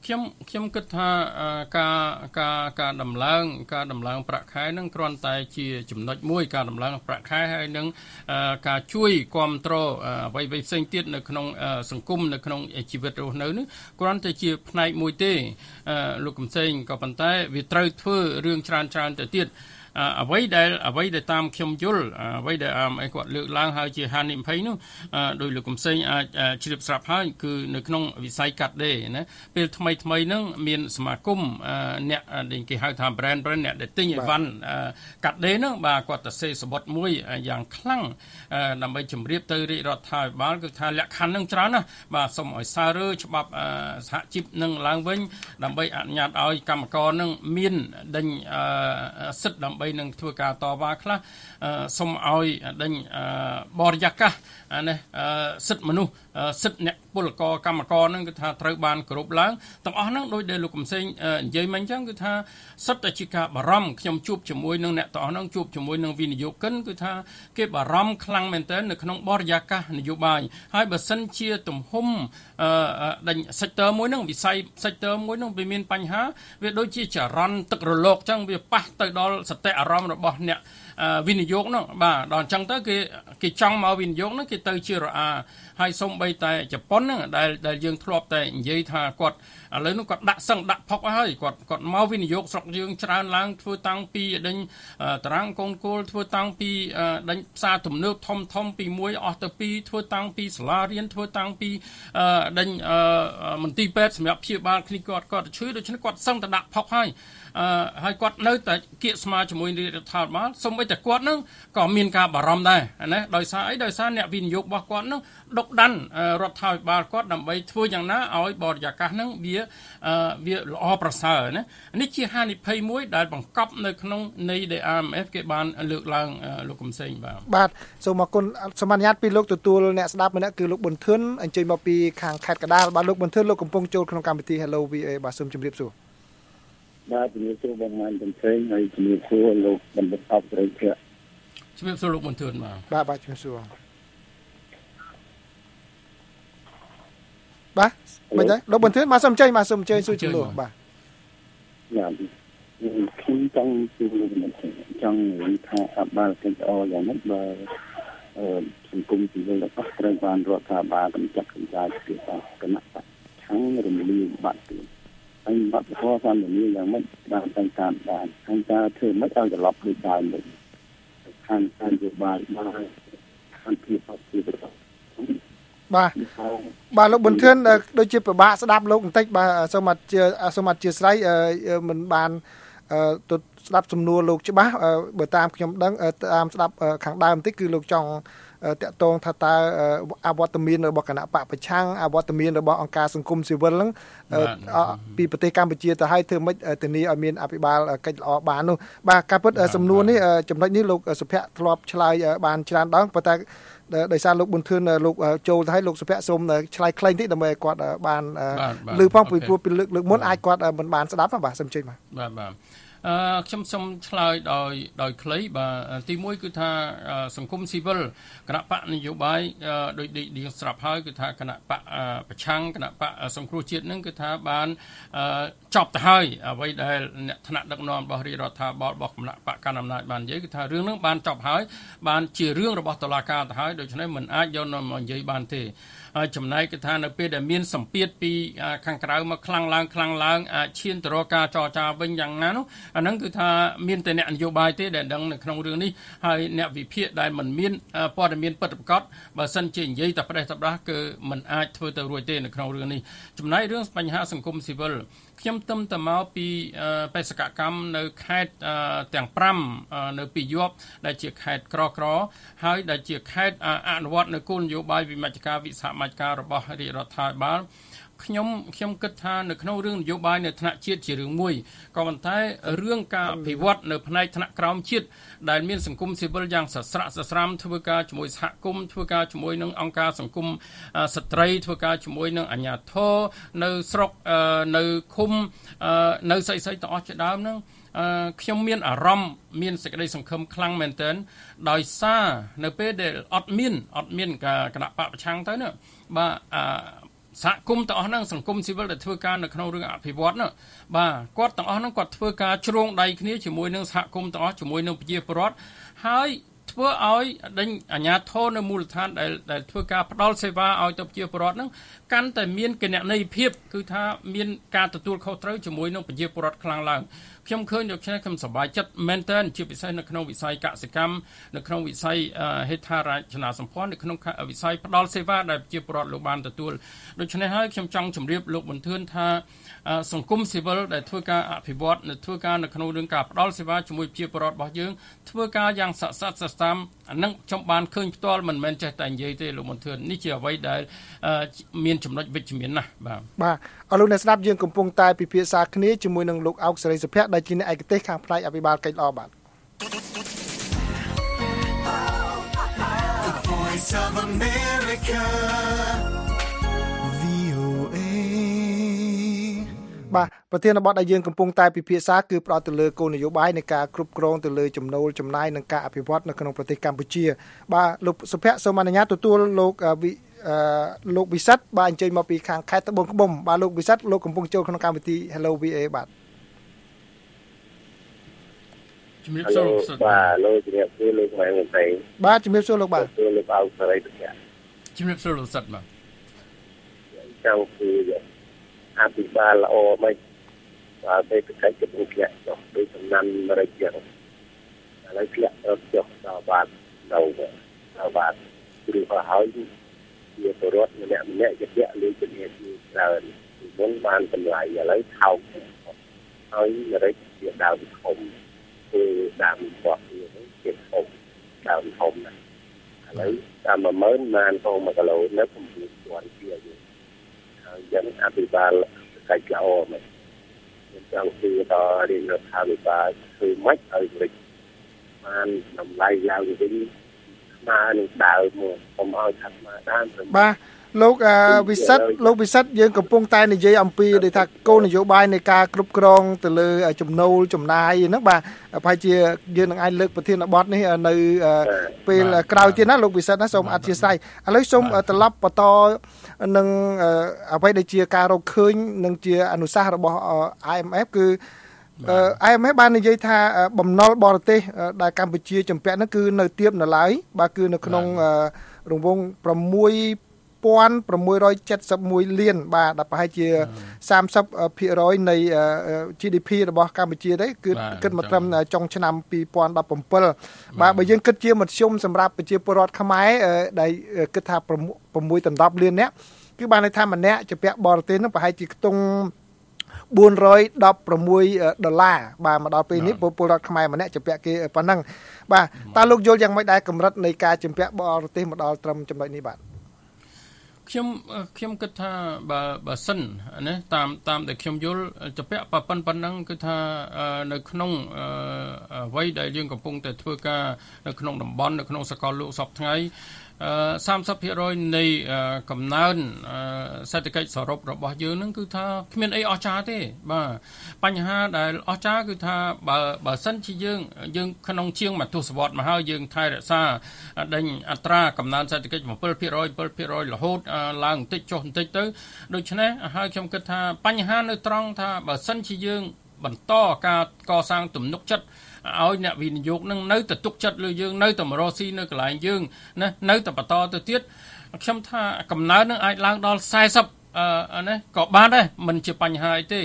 ខ្ញុំគិតថាការដំឡើងប្រាក់ខែនឹងគ្រាន់តែជាចំណុចមួយការដំឡើងប្រាក់ខែហើយនឹងការជួយគាំទ្រអ្វីៗផ្សេងទៀតនៅក្នុងសង្គមនៅក្នុងជីវិតរស់នៅនេះគ្រាន់តែជាផ្នែកមួយទេលោកកំសែងក៏ប៉ុន្តែវាត្រូវធ្វើរឿងច្រើនទៅទៀតអ្វីដែលតាមខ្ញុំយល់អ្វីដែលគាត់លើកឡើងហើយជាហានិភ័យនោះដោយលោកកំសែងអាចជ្រាបស្រាប់ហើយគឺនៅក្នុងវិស័យកាត់ដេរណាពេលថ្មីហ្នឹងមានសមាគមអ្នកដែលគេហៅថា brand អ្នកដែលទិញអីវ៉ាន់កាត់ដេរហ្នឹងបាទគាត់ទៅសេសបុតមួយយ៉ាងខ្លាំងដើម្បីជម្រាបទៅរាជរដ្ឋាភិបាលគឺថាលក្ខខណ្ឌហ្នឹងច្រើនណាស់បាទសូមឲ្យសាររើច្បាប់សហជីពនឹងឡើងវិញដើម្បីអនុញ្ញាតឲ្យកម្មករនឹងមានដេញសិទ្ធិដើម្បីនឹងធ្វើការតវ៉ាខ្លះសូមឲ្យដេញបរិយាកាសនេះសិទ្ធិមនុស្សសិទ្ធិអ្នកពលករកម្មករនឹងគឺថាត្រូវបានគោរពឡើងទាំងអស់ហ្នឹងដោយដែលលោកកំសែងនិយាយមកអញ្ចឹងគឺថាសិទ្ធិតែជាការបារម្ភខ្ញុំជួបជាមួយនឹងអ្នកទាំងអស់ហ្នឹងជួបជាមួយនឹងវិនិយោគិនគឺថាគេបារម្ភខ្លាំងមែនទែននៅក្នុងបរិយាកាសនយោបាយហើយបើសិនជាទំហំដេញ sector មួយហ្នឹងវិស័យ sector មួយហ្នឹងវាមានបញ្ហាវាដូចជាចរន្តទឹករលកអញ្ចឹងវាប៉ះទៅដល់សតិអារម្មណ៍របស់អ្នកវិនិយោគនោះបាទដល់អញ្ចឹងទៅគេចង់មកវិនិយោគនោះគេទៅជារអាហើយសូម្បីតែជប៉ុនហ្នឹងដែលយើងធ្លាប់តែនិយាយថាគាត់ឥឡូវនោះគាត់ដាក់ផុកហើយគាត់មកវិនិយោគស្រុកយើងច្រើនឡើងធ្វើតាំងពីដេញតារាងកូនគោលធ្វើតាំងពីដេញផ្សារទំនើបធំពី1អស់ទៅ2ធ្វើតាំងពីសាលារៀនធ្វើតាំងពីដេញមន្ទីរពេទ្យសម្រាប់ព្យាបាលគ្នាគាត់ឈឺដូច្នេះគាត់សឹងតែដាក់ផុកហើយគាត់នៅតែគៀកស្មារជាមួយរដ្ឋាភិបាលសូម្បីតែគាត់នឹងក៏មានការបារម្ភដែរណាដោយសារអីដោយសារអ្នកវិនិយោគរបស់គាត់នឹងដុកដាន់រដ្ឋាភិបាលគាត់ដើម្បីធ្វើយ៉ាងណាឲ្យបរិយាកាសនឹងវាល្អប្រសើរណានេះជាហានិភ័យមួយដែលបង្កប់នៅក្នុងន័យដែល AMF គេបានលើកឡើងលោកកំសែងបាទសូមអរគុណសូមអនុញ្ញាតពីលោកទទួលអ្នកស្ដាប់ម្នាក់គឺលោកប៊ុនធឿនអញ្ជើញមកពីខាងខេត្តកណ្ដាលបាទលោកប៊ុនធឿនលោកកំពុងចូលក្នុងកម្មវិធី Hello VA បាទសូមជម្រាបសួរបាទជំរាបសួរបងម៉ានកំសែងហើយជំរាបសួរលោកបណ្ឌិតអបរិយភៈជំរាបសួរលោកប៊ុនធឿនបាទជំរាបសួរបាទមិនទេលោកប៊ុនធឿនមកសូមអញ្ជើញសួរជំនួសបាទខ្ញុំចង់សួរលោកបណ្ឌិតចង់និយាយថាអបាលកិច្ចយ៉ាងនេះបើសង្គមស៊ីវិលរបស់ត្រូវបានរដ្ឋាភិបាលកម្ចាត់កម្ចាយពីគណៈបច្ឆាំងរំលាយបាត់ទៅហើយបាត់ធម៌សន្តិនិកយ៉ាងម៉េចបានតែតាមបានហើយតើធ្វើម៉េចឲ្យត្រឡប់ដូចដើមវិញខាងនយោបាយបានខាងភាពអភិវឌ្ឍបាទលោកប៊ុនធឿនដូចជាពិបាកស្ដាប់លោកបន្តិចបាទសូមអធិស្ឋានមិនបានទៅស្ដាប់សំណួរលោកច្បាស់បើតាមខ្ញុំដឹងតាមស្ដាប់ខាងដើមបន្តិចគឺលោកចង់តាក់ទងថាតើអវត្តមានរបស់គណៈបកប្រឆាំងអវត្តមានរបស់អង្គការសង្គមស៊ីវិលហ្នឹងពីប្រទេសកម្ពុជាទៅឲ្យធ្វើម៉េចធានាឲ្យមានអភិបាលកិច្ចល្អបាននោះបាទការពិតសំណួរនេះចំណុចនេះលោកសុភ័ក្រធ្លាប់ឆ្លើយបានច្រើនដងប៉ុន្តែដោយសារលោកប៊ុនធឿនលោកចូលទៅឲ្យលោកសុភ័ក្រសូមឆ្លើយខ្លីបន្តិចដើម្បីគាត់បានឮផងពីព្រោះពីលើកមុនអាចគាត់មិនបានស្ដាប់បាទសូមជឿបាទខ្ញុំសូមឆ្លើយដោយខ្លីបាទទី1គឺថាសង្គមស៊ីវិលគណៈបកនយោបាយដោយឌីស្រាប់ហើយគឺថាគណៈបកប្រឆាំងគណៈបកសង្គ្រោះជាតិនឹងគឺថាបានចប់ទៅហើយអ្វីដែលអ្នកថ្នាក់ដឹកនាំរបស់រាជរដ្ឋាភិបាលរបស់គណៈបកកណ្ដាលអំណាចបាននិយាយគឺថារឿងនឹងបានចប់ហើយបានជារឿងរបស់តុលាការទៅហើយដូច្នេះមិនអាចយកមកនិយាយបានទេហើយចំណែកគឺថានៅពេលដែលមានសម្ពាធពីខាងក្រៅមកខ្លាំងឡើងអាចឈានទៅរកការចរចាវិញយ៉ាងណានោះអាហ្នឹងគឺថាមានតែអ្នកនយោបាយទេដែលដឹងនៅក្នុងរឿងនេះហើយអ្នកវិភាគដែលមិនមានព័ត៌មានពិតប្រាកដបើសិនជានិយាយតែផ្ដេសផ្ដាស់គឺមិនអាចធ្វើទៅរួចទេនៅក្នុងរឿងនេះចំណែករឿងបញ្ហាសង្គមស៊ីវិលខ្ញុំទៅមកពីបេសកកម្មនៅខេត្តទាំង5នៅពីយប់ដែលជាខេត្តក្រហើយដែលជាខេត្តអនុវត្តនៅគោលនយោបាយវិមជ្ឈការវិសាមជ្ឈការរបស់រាជរដ្ឋាភិបាលខ្ញុំគិតថានៅក្នុងរឿងនយោបាយនៅថ្នាក់ជាតិជារឿងមួយក៏ប៉ុន្តែរឿងការអភិវឌ្ឍនៅផ្នែកថ្នាក់ក្រោមជាតិដែលមានសង្គមស៊ីវិលយ៉ាងសស្រាក់សស្រាំធ្វើការជាមួយសហគមន៍ធ្វើការជាមួយនឹងអង្គការសង្គមស្ត្រីធ្វើការជាមួយនឹងអាជ្ញាធរនៅស្រុកនៅឃុំនៅស្អីទាំងអស់ជាដើមហ្នឹងខ្ញុំមានអារម្មណ៍មានសេចក្តីសង្ឃឹមខ្លាំងមែនទែនដោយសារនៅពេលដែលអត់មានគណៈបកប្រឆាំងទៅនេះបាទសហគមន៍ទាំងអស់ហ្នឹងសង្គមស៊ីវិលដែលធ្វើការនៅក្នុងរឿងអភិវឌ្ឍន៍ណាបាទគាត់ទាំងអស់ហ្នឹងគាត់ធ្វើការជ្រងដៃគ្នាជាមួយនឹងសហគមន៍ទាំងអស់ជាមួយនឹងប្រជាពលរដ្ឋហើយធ្វើឲ្យដេញអាជ្ញាធរនៅមូលដ្ឋានដែលធ្វើការផ្ដល់សេវាឲ្យទៅប្រជាពលរដ្ឋហ្នឹងកាន់តែមានគណនេយ្យភាពគឺថាមានការទទួលខុសត្រូវជាមួយនឹងប្រជាពលរដ្ឋខ្លាំងឡើងខ្ញុំឃើញដូច្នេះខ្ញុំសប្បាយចិត្តមែនទែនជាពិសេសនៅក្នុងវិស័យកសិកម្មនៅក្នុងវិស័យហេដ្ឋារចនាសម្ព័ន្ធនៅក្នុងវិស័យផ្ដល់សេវាដែលប្រជាពលរដ្ឋលោកបានទទួលដូច្នេះហើយខ្ញុំចង់ជម្រាបលោកប៊ុនធឿនថាសង្គមស៊ីវិលដែលធ្វើការអភិវឌ្ឍធ្វើការនៅក្នុងរឿងការផ្ដល់សេវាជាមួយប្រជាពលរដ្ឋរបស់យើងធ្វើការយ៉ាងស័ក្តិសិទ្ធិស្តាមអានឹងខ្ញុំបានឃើញផ្ទាល់មិនមែនចេះតែនិយាយទេលោកប៊ុនធឿននេះជាអ្វីដែលមានចំណុចវិជ្ជមានណាស់បាទអរលោកអ្នកស្ដាប់យើងកំពុងតែពិភាក្សាគ្នាជាមួយនឹងលោកអោកសេរីសុភ័ក្រដែលជាអ្នកឯកទេសខាងផ្នែកអភិបាលកិច្ចល្អបាទ The Voice of America VOA បាទប្រធានបទដែលយើងកំពុងតែពិភាក្សាគឺផ្ដោតទៅលើគោលនយោបាយនៃការគ្រប់គ្រងទៅលើចំណូលចំណាយនិងការអភិវឌ្ឍនៅក្នុងប្រទេសកម្ពុជាបាទលោកសុភ័ក្រសូមអនុញ្ញាតទទួលលោកវិសិដ្ឋបាទអញ្ជើញមកពីខាងខេត្តត្បូងឃ្មុំបាទលោកវិសិដ្ឋលោកកំពុងចូលក្នុងកម្មវិធី Hello VA បាទជំរាបសួរបាទលោកជំរាបសួរលោកម៉ែនស្រីបាទជំរាបសួរលោកបាទលោកអោកសេរីសុភ័ក្រជំរាបសួរលោកសិទ្ធបាទចង់គឺអភិបាលល្អមិនបាទពេលកិច្ចកំពុងធ្លាក់ចុះដោយសំណាំរយៈឥឡូវធ្លាក់ចុះដល់បាទដល់បាទឬក៏ហើយជាពលរដ្ឋម្នាក់ជាពាក់លើជំនាញច្រើនពីមុនបានតម្លៃឥឡូវថោកហើយរយៈជាដើមធំគឺដើមគាត់នេះជាធំដើមធំណាឥឡូវតាម10000បានទៅ1គីឡូនៅ9,000ជាយើងហើយយ៉ាងអភិបាលកិច្ចល្អមែនខ្ញុំចង់ជឿដល់រាជរដ្ឋាភិបាលធ្វើម៉េចឲ្យវិជ្ជាបានតម្លៃឡើងវិញស្មើនឹងដើមមកកុំឲ្យថាស្មើដើមបាទលោកវិសិដ្ឋយើងកំពុងតែនិយាយអំពីដូចថាគោលនយោបាយនៃការគ្រប់គ្រងទៅលើចំណូលចំណាយហ្នឹងបាទប្រហែលជាយើងនឹងអាចលើកប្រធានបទនេះនៅពេលក្រោយទៀតណាលោកវិសិដ្ឋណាសូមអធិស្ឋានឥឡូវសូមត្រឡប់បន្តនឹងអ្វីដែលជាការរកឃើញនិងជាអនុសាសន៍របស់ IMF គឺIMF បាននិយាយថាបំណុលបរទេសដែលកម្ពុជាជំពាក់ហ្នឹងគឺនៅទាបនៅឡើយបាទគឺនៅក្នុងរង្វង់6,671 លានបាទដែលប្រហែលជា 30% នៃ GDP របស់កម្ពុជាទេគឺគិតមកត្រឹមចុងឆ្នាំ2017បាទបើយើងគិតជាមធ្យមសម្រាប់ប្រជាពលរដ្ឋខ្មែរដែលគិតថា6 ដល់ 10 លាននាក់គឺបានន័យថាម្នាក់ជាពាក់បរទេសនឹងប្រហែលជាខ្ទង់$416បាទមកដល់ពេលនេះពលរដ្ឋខ្មែរម្នាក់ជាពាក់គេប៉ុណ្ណឹងបាទតើលោកយល់យ៉ាងម៉េចដែរកម្រិតនៃការជំពាក់បរទេសមកដល់ត្រឹមចំណុចនេះបាទខ្ញុំគិតថាបើសិនណាតាមដែលខ្ញុំយល់ចពាក់ប៉ុណ្ណឹងគឺថានៅក្នុងអ្វីដែលយើងកំពុងតែធ្វើការនៅក្នុងតំបន់នៅក្នុងសកលលោកសពថ្ងៃ30% នៃកំណើនសេដ្ឋកិច្ចសរុបរបស់យើងហ្នឹងគឺថាគ្មានអីអស្ចារ្យទេបាទបញ្ហាដែលអស្ចារ្យគឺថាបើសិនជាយើងក្នុងជាងមួយទសវត្សរ៍មកហើយយើងថែរក្សាដេញអត្រាកំណើនសេដ្ឋកិច្ច 7% រហូតឡើងបន្តិចចុះបន្តិចទៅដូច្នេះហើយខ្ញុំគិតថាបញ្ហានៅត្រង់ថាបើសិនជាយើងបន្តការកសាងទំនុកចិត្តឲ្យអ្នកវិនិយោគនឹងនៅតែទុកចិត្តលើយើងនៅតែមករកស៊ីនៅកន្លែងយើងណានៅតែបន្តទៅទៀតខ្ញុំថាកំណើននឹងអាចឡើងដល់40ណាក៏បានដែរមិនជាបញ្ហាអីទេ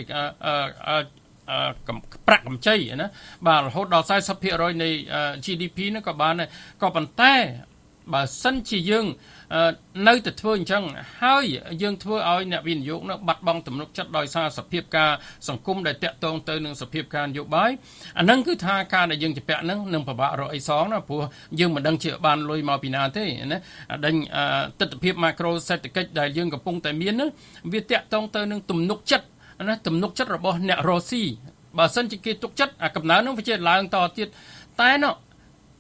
ប្រាក់កម្ចីណាបាទរហូតដល់ 40% នៃ GDP ហ្នឹងក៏បានដែរក៏ប៉ុន្តែបើសិនជាយើងនៅតែធ្វើអញ្ចឹងហើយយើងធ្វើឲ្យអ្នកវិនិយោគនោះបាត់បង់ទំនុកចិត្តដោយសារសភាពការសង្គមដែលតាក់ទងទៅនឹងសភាពការនយោបាយអាហ្នឹងគឺថាការដែលយើងជពាក់ហ្នឹងនឹងពិបាករកអីសងណាព្រោះយើងមិនដឹងជាបានលុយមកពីណាទេណាដេញទិដ្ឋភាពម៉ាក្រូសេដ្ឋកិច្ចដែលយើងកំពុងតែមានវាតាក់ទងទៅនឹងទំនុកចិត្តណាទំនុកចិត្តរបស់អ្នករស់ស៊ីបើសិនជាគេទុកចិត្តអាកំណើនហ្នឹងវាជាឡើងតទៀតតែ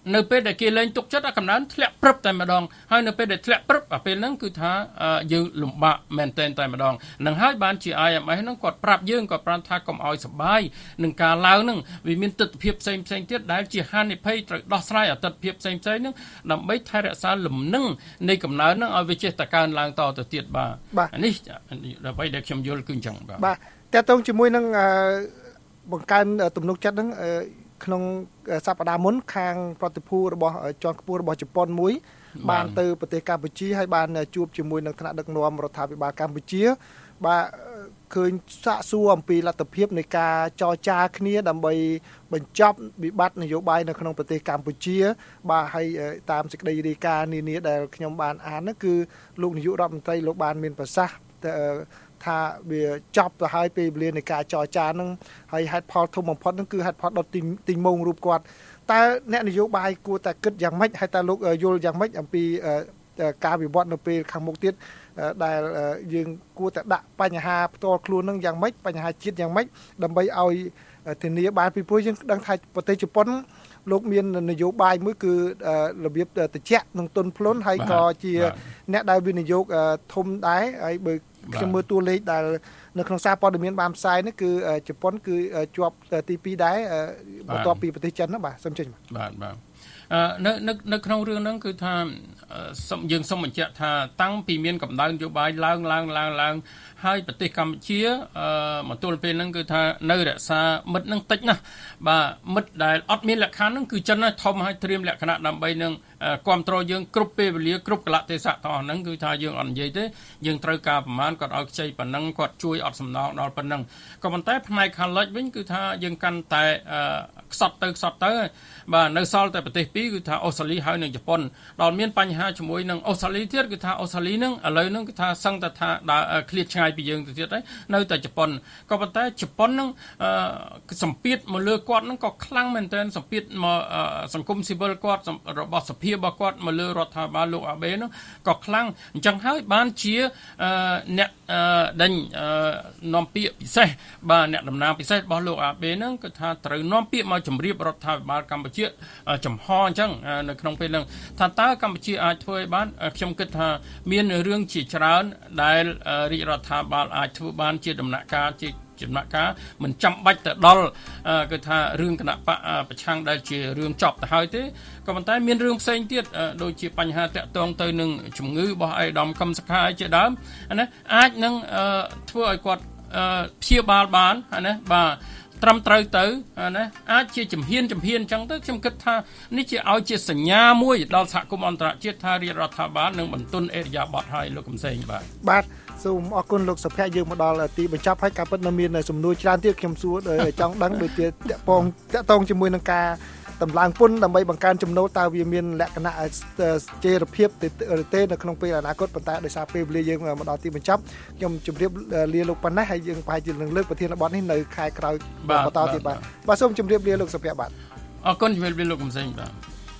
នៅពេលដែលគេលែងទុកចិត្តអាកំណើនធ្លាក់ព្រឹបតែម្ដងហើយនៅពេលដែលធ្លាក់ព្រឹបអាពេលហ្នឹងគឺថាយើងលំបាកមែនតែម្ដងនឹងហើយបានជា IMF ហ្នឹងគាត់ប្រាប់យើងគាត់ប្រាប់ថាកុំឲ្យសបាយនឹងការឡើងហ្នឹងវាមានទស្សនវិជ្ជាផ្សេងទៀតដែលជាហានិភ័យត្រូវដោះស្រាយអតិថិភាពផ្សេងហ្នឹងដើម្បីថែរក្សាលំនឹងនៃកំណើនហ្នឹងឲ្យវាចេះតែកើនឡើងតទៅទៀតបាទនេះដើម្បីដែលខ្ញុំយល់គឺអញ្ចឹងបាទតើតើជាមួយនឹងបង្កើនទំនុកចិត្តហ្នឹងក្នុងសប្តាហ៍មុនខាងប្រតិភូរបស់ជាន់ខ្ពស់របស់ជប៉ុនមួយបានទៅប្រទេសកម្ពុជាហើយបានជួបជាមួយនឹងថ្នាក់ដឹកនាំរដ្ឋាភិបាលកម្ពុជាបាទឃើញសាកសួរអំពីលទ្ធភាពនៃការចរចាគ្នាដើម្បីបញ្ចប់វិបត្តិនយោបាយនៅក្នុងប្រទេសកម្ពុជាបាទហើយតាមសេចក្តីរាយការណ៍នានាដែលខ្ញុំបានអាននោះគឺលោកនាយករដ្ឋមន្ត្រីលោកបានមានប្រសាសន៍ថាវាចប់ទៅហើយពេលវេលានៃការចរចាហ្នឹងហើយហេតុផលធំបំផុតហ្នឹងគឺហេតុផលដុតទីម៉ងរូបគាត់តើអ្នកនយោបាយគួរតែគិតយ៉ាងម៉េចហើយតើលោកយល់យ៉ាងម៉េចអំពីការវិវត្តនៅពេលខាងមុខទៀតដែលយើងគួរតែដាក់បញ្ហាផ្ទាល់ខ្លួនហ្នឹងយ៉ាងម៉េចបញ្ហាជាតិយ៉ាងម៉េចដើម្បីឲ្យធានាបានពីព្រោះយើងដឹងថាប្រទេសជប៉ុនលោកមាននយោបាយមួយគឺរបៀបតិចនឹងទុនភ្លុនហើយក៏ជាអ្នកដែលវិនិយោគធំដែរហើយបើខ្ញុំមើលតួលេខដែលនៅក្នុងសារព័ត៌មានបានផ្សាយនេះគឺជប៉ុនគឺជាប់ទី2ដែរបន្ទាប់ពីប្រទេសចិនណាបាទសូមចេញបាទនៅក្នុងរឿងហ្នឹងគឺថាយើងសូមបញ្ជាក់ថាតាំងពីមានកម្ដៅនយោបាយឡើងហើយប្រទេសកម្ពុជាមកទល់ពេលហ្នឹងគឺថានៅរក្សាមិត្តហ្នឹងតិចណាស់បាទមិត្តដែលអត់មានលក្ខខណ្ឌហ្នឹងគឺចិនណាធំហើយត្រៀមលក្ខណៈដើម្បីនឹងគ្រប់គ្រងយើងគ្រប់ពេលវេលាគ្រប់កលៈទេសៈទាំងអស់ហ្នឹងគឺថាយើងអត់និយាយទេយើងត្រូវការប្រមាណគាត់ឲ្យខ្ចីប៉ុណ្ណឹងគាត់ជួយអត់សំណងដល់ប៉ុណ្ណឹងក៏ប៉ុន្តែផ្នែកខាងលិចវិញគឺថាយើងកាន់តែខ្សត់ទៅបាទនៅសល់តែប្រទេសពីរគឺថាអូស្ត្រាលីហើយនិងជប៉ុនដល់មានបញ្ហាជាមួយនឹងអូស្ត្រាលីទៀតគឺថាអូស្ត្រាលីហ្នឹងឥឡូវហ្នឹងគឺថាសឹងតែថាឃ្លាតឆ្ងាយពីយើងទៅទៀតហើយនៅតែជប៉ុនក៏ប៉ុន្តែជប៉ុនហ្នឹងសម្ពាធមកលើគាត់ហ្នឹងក៏ខ្លាំងមែនទែនសម្ពាធមកសង្គមស៊ីវិលគាត់របស់សភារបស់គាត់មកលើរដ្ឋាភិបាលលោកអាបេហ្នឹងក៏ខ្លាំងអញ្ចឹងហើយបានជាអ្នកដេញនាំពាក្យពិសេសបាទអ្នកតំណាងពិសេសរបស់លោកអាបេហ្នឹងគឺថាត្រូវនាំពាក្យមកជម្រាបរដ្ឋាភិបាលកម្ពុជាចំហអញ្ចឹងនៅក្នុងពេលហ្នឹងថាតើកម្ពុជាអាចធ្វើឲ្យបានខ្ញុំគិតថាមានរឿងជាច្រើនដែលរាជរដ្ឋាភិបាលអាចធ្វើបានជាដំណាក់កាលមិនចាំបាច់ទៅដល់គឺថារឿងគណៈបកប្រឆាំងដែលជារឿងចប់ទៅហើយទេក៏ប៉ុន្តែមានរឿងផ្សេងទៀតដូចជាបញ្ហាតាក់ទងទៅនឹងជំងឺរបស់អេដាមកឹមសុខាជាដើមណាអាចនឹងធ្វើឲ្យគាត់ព្យាបាលបានណាបាទត្រឹមត្រូវទៅណាអាចជាជំហានអញ្ចឹងទៅខ្ញុំគិតថានេះជាឲ្យជាសញ្ញាមួយដល់សហគមន៍អន្តរជាតិថារាជរដ្ឋាភិបាលនឹងបន្ទន់អេរយាប័តឲ្យលោកកំសែងបាទសូមអរគុណលោកសុភ័ក្រយើងមកដល់ទីបញ្ចប់ហើយការពិតនៅមានសំណួរច្រើនទៀតខ្ញុំសួរចង់ដឹងដូចជាតាក់ទងជាមួយនឹងការតម្លើងពន្ធដើម្បីបង្កើនចំណូលតើវាមានលក្ខណៈស្ថិរភាពទេនៅក្នុងពេលអនាគតប៉ុន្តែដោយសារពេលវេលាយើងមកដល់ទីបញ្ចប់ខ្ញុំជម្រាបលាលោកប៉ុណ្ណេះហើយយើងប្រហែលជានឹងលើកប្រធានបទនេះនៅខែក្រោយបន្តទៀតបាទសូមជម្រាបលាលោកសុភ័ក្របាទអរគុណជម្រាបលាលោកកំសែងបាទ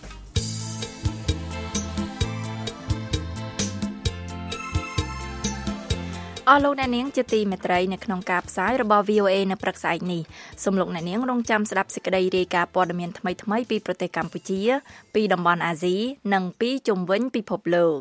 អស់លោកអ្នកនាងជាទីមេត្រីនៅក្នុងការផ្សាយរបស់ VOA នៅព្រឹកស្អែកនេះសូមលោកអ្នកនាងរងចាំស្ដាប់សេចក្តីរាយការណ៍ព័ត៌មានថ្មីៗពីប្រទេសកម្ពុជាពីតំបន់អាស៊ីនិងពីជុំវិញពិភពលោក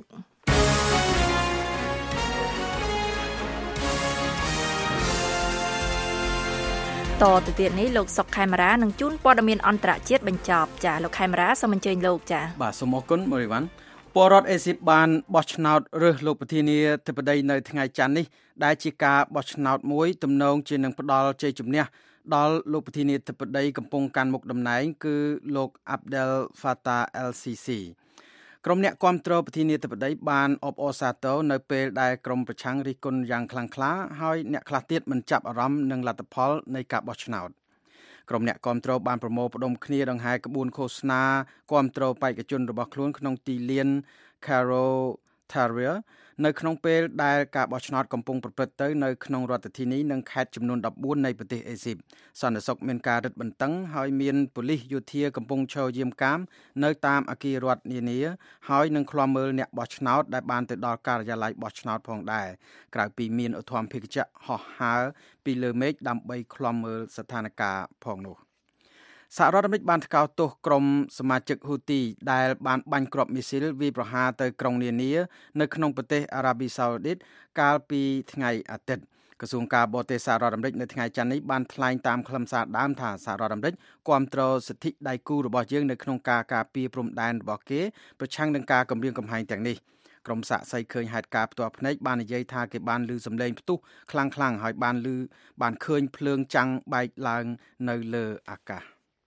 តទៅទៀតនេះលោកសុកខេមរានឹងជូនព័ត៌មានអន្តរជាតិបញ្ចប់ចាលោកខេមរាសូមអញ្ជើញលោកចាបាទសូមអរគុណមរិវ៉ាន់ពលរដ្ឋអេស៊ីបបានបោះឆ្នោតរើសលោកប្រធានាធិបតីនៅថ្ងៃច័ន្ទនេះដែលជាការបោះឆ្នោតមួយទំនងជានឹងផ្ដល់ជ័យជំនះដល់លោកប្រធានាធិបតីកំពុងកាន់មុខតំណែងគឺលោក Abdel Fattah el-Sisi ក្រុមអ្នកគាំទ្រប្រធានាធិបតីបានអបអរសាទរនៅពេលដែលក្រុមប្រឆាំងរិះគន់យ៉ាងខ្លាំងក្លាហើយអ្នកខ្លះទៀតមិនចាប់អារម្មណ៍នឹងលទ្ធផលនៃការបោះឆ្នោតក្រុមអ្នកគាំទ្របានប្រមូលផ្ដុំគ្នាដង្ហែក្បួនឃោសនាគាំទ្របេក្ខជនរបស់ខ្លួនក្នុងទីលាន Caro Taria នៅក្នុងពេលដែលការបោះឆ្នោតកំពុងប្រព្រឹត្តទៅនៅក្នុងរដ្ឋធានីនិងខេត្តចំនួន14នៃប្រទេសអេស៊ីបសន្តិសុខមានការរឹតបន្តឹងហើយមានប៉ូលីសយោធាកំពុងឈរយាមកាមនៅតាមអគាររដ្ឋនានាហើយនឹងឃ្លាំមើលអ្នកបោះឆ្នោតដែលបានទៅដល់ការិយាល័យបោះឆ្នោតផងដែរក្រៅពីមានឧទ្ធម្ភាគចក្រហោះហើរពីលើមេឃដើម្បីឃ្លាំមើលស្ថានភាពផងនោះសហរដ្ឋអាមេរិកបានថ្កោលទោសក្រុមសមាជិកហ៊ូទីដែលបានបាញ់គ្រាប់មីស៊ីលវាយប្រហារទៅក្រុងនានានៅក្នុងប្រទេសអារ៉ាប៊ីសាអូឌីតកាលពីថ្ងៃអាទិត្យក្រសួងការបរទេសសហរដ្ឋអាមេរិកនៅថ្ងៃច័ន្ទនេះបានថ្លែងតាមខ្លឹមសារដើមថាសហរដ្ឋអាមេរិកគាំទ្រសិទ្ធិដៃគូរបស់យើងនៅក្នុងការការពារព្រំដែនរបស់គេប្រឆាំងនឹងការគំរាមកំហែងទាំងនេះក្រុមសាកសីឃើញហេតុការណ៍ផ្ទាល់ភ្នែកបាននិយាយថាគេបានឮសំឡេងផ្ទុះខ្លាំងៗហើយបានឃើញភ្លើងចាំងបែកឡើងនៅលើអាកាស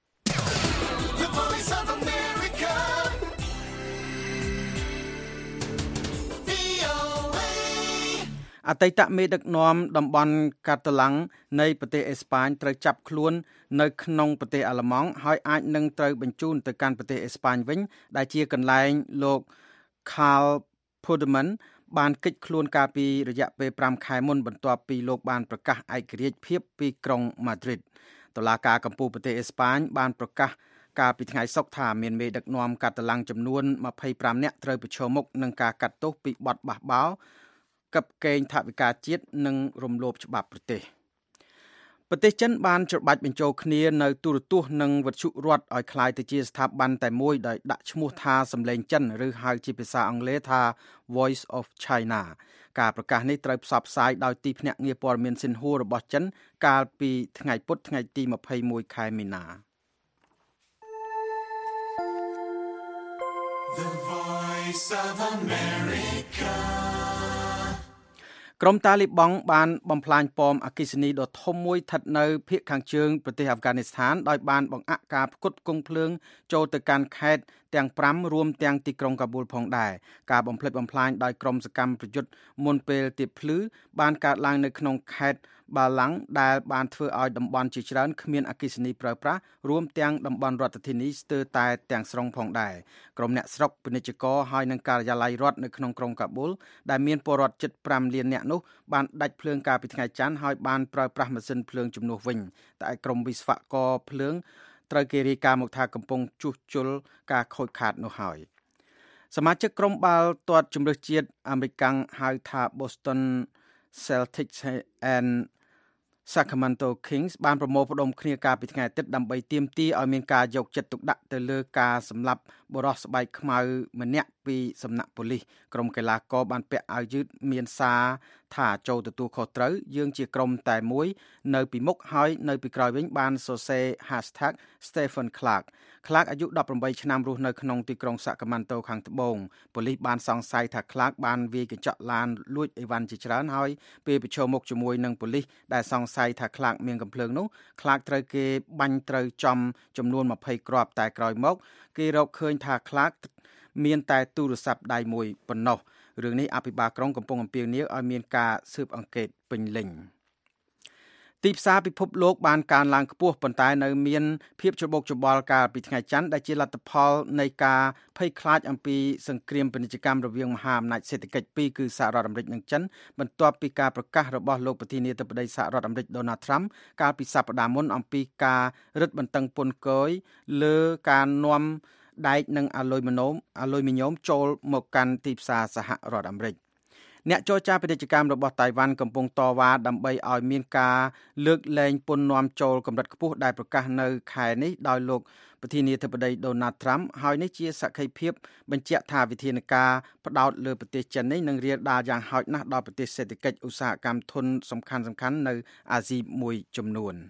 អតីតមេដឹកនាំតំបន់កាតាឡាំងនៃប្រទេសអេស្ប៉ាញត្រូវចាប់ខ្លួននៅក្នុងប្រទេសអាល្លឺម៉ង់ហើយអាចនឹងត្រូវបញ្ជូនទៅកាន់ប្រទេសអេស្ប៉ាញវិញដែលជាកន្លែងលោក Carl Puigdemont បានគេចខ្លួនកាលពីរយៈពេល5ខែមុនបន្ទាប់ពីលោកបានប្រកាសឯករាជ្យភាពពីក្រុងម៉ាឌ្រីតតុលាការកំពូលប្រទេសអេស្ប៉ាញបានប្រកាសកាលពីថ្ងៃសុក្រថាមានមេដឹកនាំកាតាឡាំងចំនួន25នាក់ត្រូវប្រឈមមុខនឹងការកាត់ទោសពីបទបះបោរកັບកេងថវិកាជាតិនិងរំលោភច្បាប់ប្រទេសចិនបានច្របាច់បញ្ចូលគ្នានៅទូរទស្សន៍និងវិទ្យុរដ្ឋឲ្យคล้ายទៅជាស្ថាប័នតែមួយដោយដាក់ឈ្មោះថាសម្លេងចិនឬហៅជាភាសាអង់គ្លេសថា Voice of China ការប្រកាសនេះត្រូវផ្សព្វផ្សាយដោយទីភ្នាក់ងារព័ត៌មានស៊ីនហួររបស់ចិនកាលពីថ្ងៃពុធថ្ងៃទី21ខែមីនា The Voice of America ក្រុមតាលីបង់បានបំផ្លាញប៉មអគ្គិសនីដ៏ធំមួយស្ថិតនៅភាគខាងជើងប្រទេសអាហ្វហ្គានីស្ថានដោយបានបង្អាក់ការផ្គត់ផ្គង់ភ្លើងចូលទៅកាន់ខេត្តទាំង5រួមទាំងទីក្រុងកាប៊ូលផងដែរការបំផ្លិចបំផ្លាញដោយក្រុមសកម្មប្រយុទ្ធមុនពេលទៀបភ្លឺបានកើតឡើងនៅក្នុងខេត្តបាឡាំងដែលបានធ្វើឲ្យតំបន់ជាច្រើនគ្មានអគ្គិសនីប្រើប្រាស់រួមទាំងតំបន់រដ្ឋធានីស្ទើរតែទាំងស្រុងផងដែរក្រុមអ្នកស្រុកពាណិជ្ជករហើយនឹងការិយាល័យរដ្ឋនៅក្នុងក្រុងកាប៊ូលដែលមានពលរដ្ឋជិត5លាននាក់នោះបានដាច់ភ្លើងកាលពីថ្ងៃច័ន្ទហើយបានប្រើប្រាស់ម៉ាស៊ីនភ្លើងជំនួសវិញតែក្រុមវិស្វករភ្លើងត្រូវគេរាយការណ៍មកថាកំពុងជួសជុលការខូចខាតនោះហើយសមាជិកក្រុមបាល់ទាត់ជម្រើសជាតិអាមេរិកហៅថា Boston Celtics and Sacramento Kings បានប្រមូលផ្ដុំគ្នាកាលពីថ្ងៃអាទិត្យដើម្បីទាមទារឲ្យមានការយកចិត្តទុកដាក់ទៅលើការសម្លាប់បុរសស្បែកខ្មៅម្នាក់ពីសំណាក់ប៉ូលីសក្រុមកីឡាករបានពាក់អាវយឺតមានសារថាចូលទទួលខុសត្រូវយើងជាក្រុមតែមួយនៅពីមុខហើយនៅពីក្រោយវិញបានសរសេរ #Stephen Clark អាយុ18ឆ្នាំរស់នៅក្នុងទីក្រុង Sacramento ខាងត្បូងប៉ូលីសបានសង្ស័យថា Clark បានវាយកញ្ចក់ឡានលួចអីវ៉ាន់ជាច្រើនហើយពេលប្រឈមមុខជាមួយនឹងប៉ូលីសដែលសង្ស័យថា Clark មានកំភ្លើងនោះ Clark ត្រូវគេបាញ់ត្រូវចំចំនួន20គ្រាប់តែក្រោយមកគេរកឃើញថា Clark មានតែទូរស័ព្ទដៃមួយប៉ុណ្ណោះរឿងនេះអភិបាលក្រុងកំពុងអំពាវនាវឲ្យមានការស៊ើបអង្កេតពេញលេញទីផ្សារពិភពលោកបានកើនឡើងខ្ពស់ប៉ុន្តែនៅមានភាពច្របូកច្របល់កាលពីថ្ងៃច័ន្ទដែលជាលទ្ធផលនៃការភ័យខ្លាចអំពីសង្គ្រាមពាណិជ្ជកម្មរវាងមហាអំណាចសេដ្ឋកិច្ចពីរគឺសហរដ្ឋអាមេរិកនិងចិនបន្ទាប់ពីការប្រកាសរបស់លោកប្រធានាធិបតីសហរដ្ឋអាមេរិក Donald Trump កាលពីសប្តាហ៍មុនអំពីការរឹតបន្តឹងពន្ធគយលើការនាំដែកនិងអាលុយមីញ៉ូមចូលមកកាន់ទីផ្សារសហរដ្ឋអាមេរិកអ្នកចរចាពាណិជ្ជកម្មរបស់តៃវ៉ាន់កំពុងតវ៉ាដើម្បីឲ្យមានការលើកលែងពន្ធនាំចូលកម្រិតខ្ពស់ដែលប្រកាសនៅខែនេះដោយលោកប្រធានាធិបតី Donald Trump ហើយនេះជាសក្ខីភាពបញ្ជាក់ថាវិធានការផ្ដោតលើប្រទេសចិននេះនឹងរាលដាលយ៉ាងហោចណាស់ដល់ប្រទេសសេដ្ឋកិច្ចឧស្សាហកម្មធុនសំខាន់ៗនៅអាស៊ីមួយចំនួន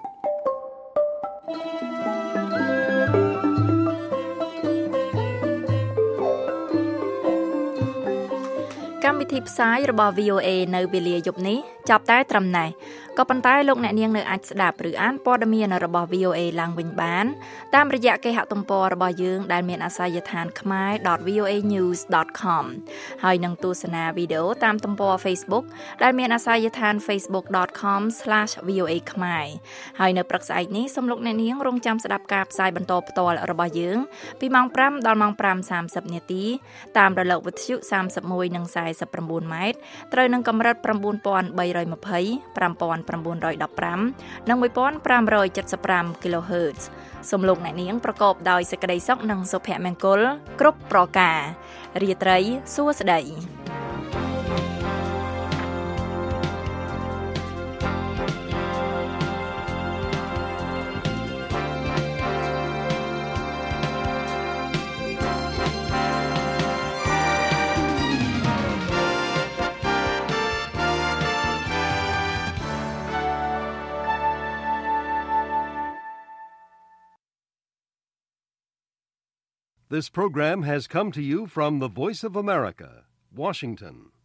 កម្មវិធីផ្សាយរបស់ VOA នៅវេលាយប់នេះចាប់តែត្រឹមណេះក៏ប៉ុន្តែលោកអ្នកនាងនៅអាចស្ដាប់ឬអានព័ត៌មានរបស់ VOA ឡើងវិញបានតាមរយៈគេហទំព័ររបស់យើងដែលមានអាសយដ្ឋាន khmer.voanews.com ហើយនឹងទស្សនាវីដេអូតាមទំព័រ Facebook ដែលមានអាសយដ្ឋាន facebook.com/voa khmer ហើយនៅព្រឹកស្អែកនេះសូមលោកអ្នកនាងរងចាំស្ដាប់ការផ្សាយបន្តផ្ទាល់របស់យើងពីម៉ោង 5 ដល់ម៉ោង 5:30 នាទីតាមរលកវិទ្យុ 31 និង 49 ម៉ែត្រត្រូវនឹងកម្រិត 9320 5915 និង 1575 kHz សូមលោកអ្នកនាងប្រកបដោយសេចក្តីសុខនិងសុភមង្គលគ្រប់ប្រការរាត្រីសួស្តី This program has come to you from the Voice of America, Washington.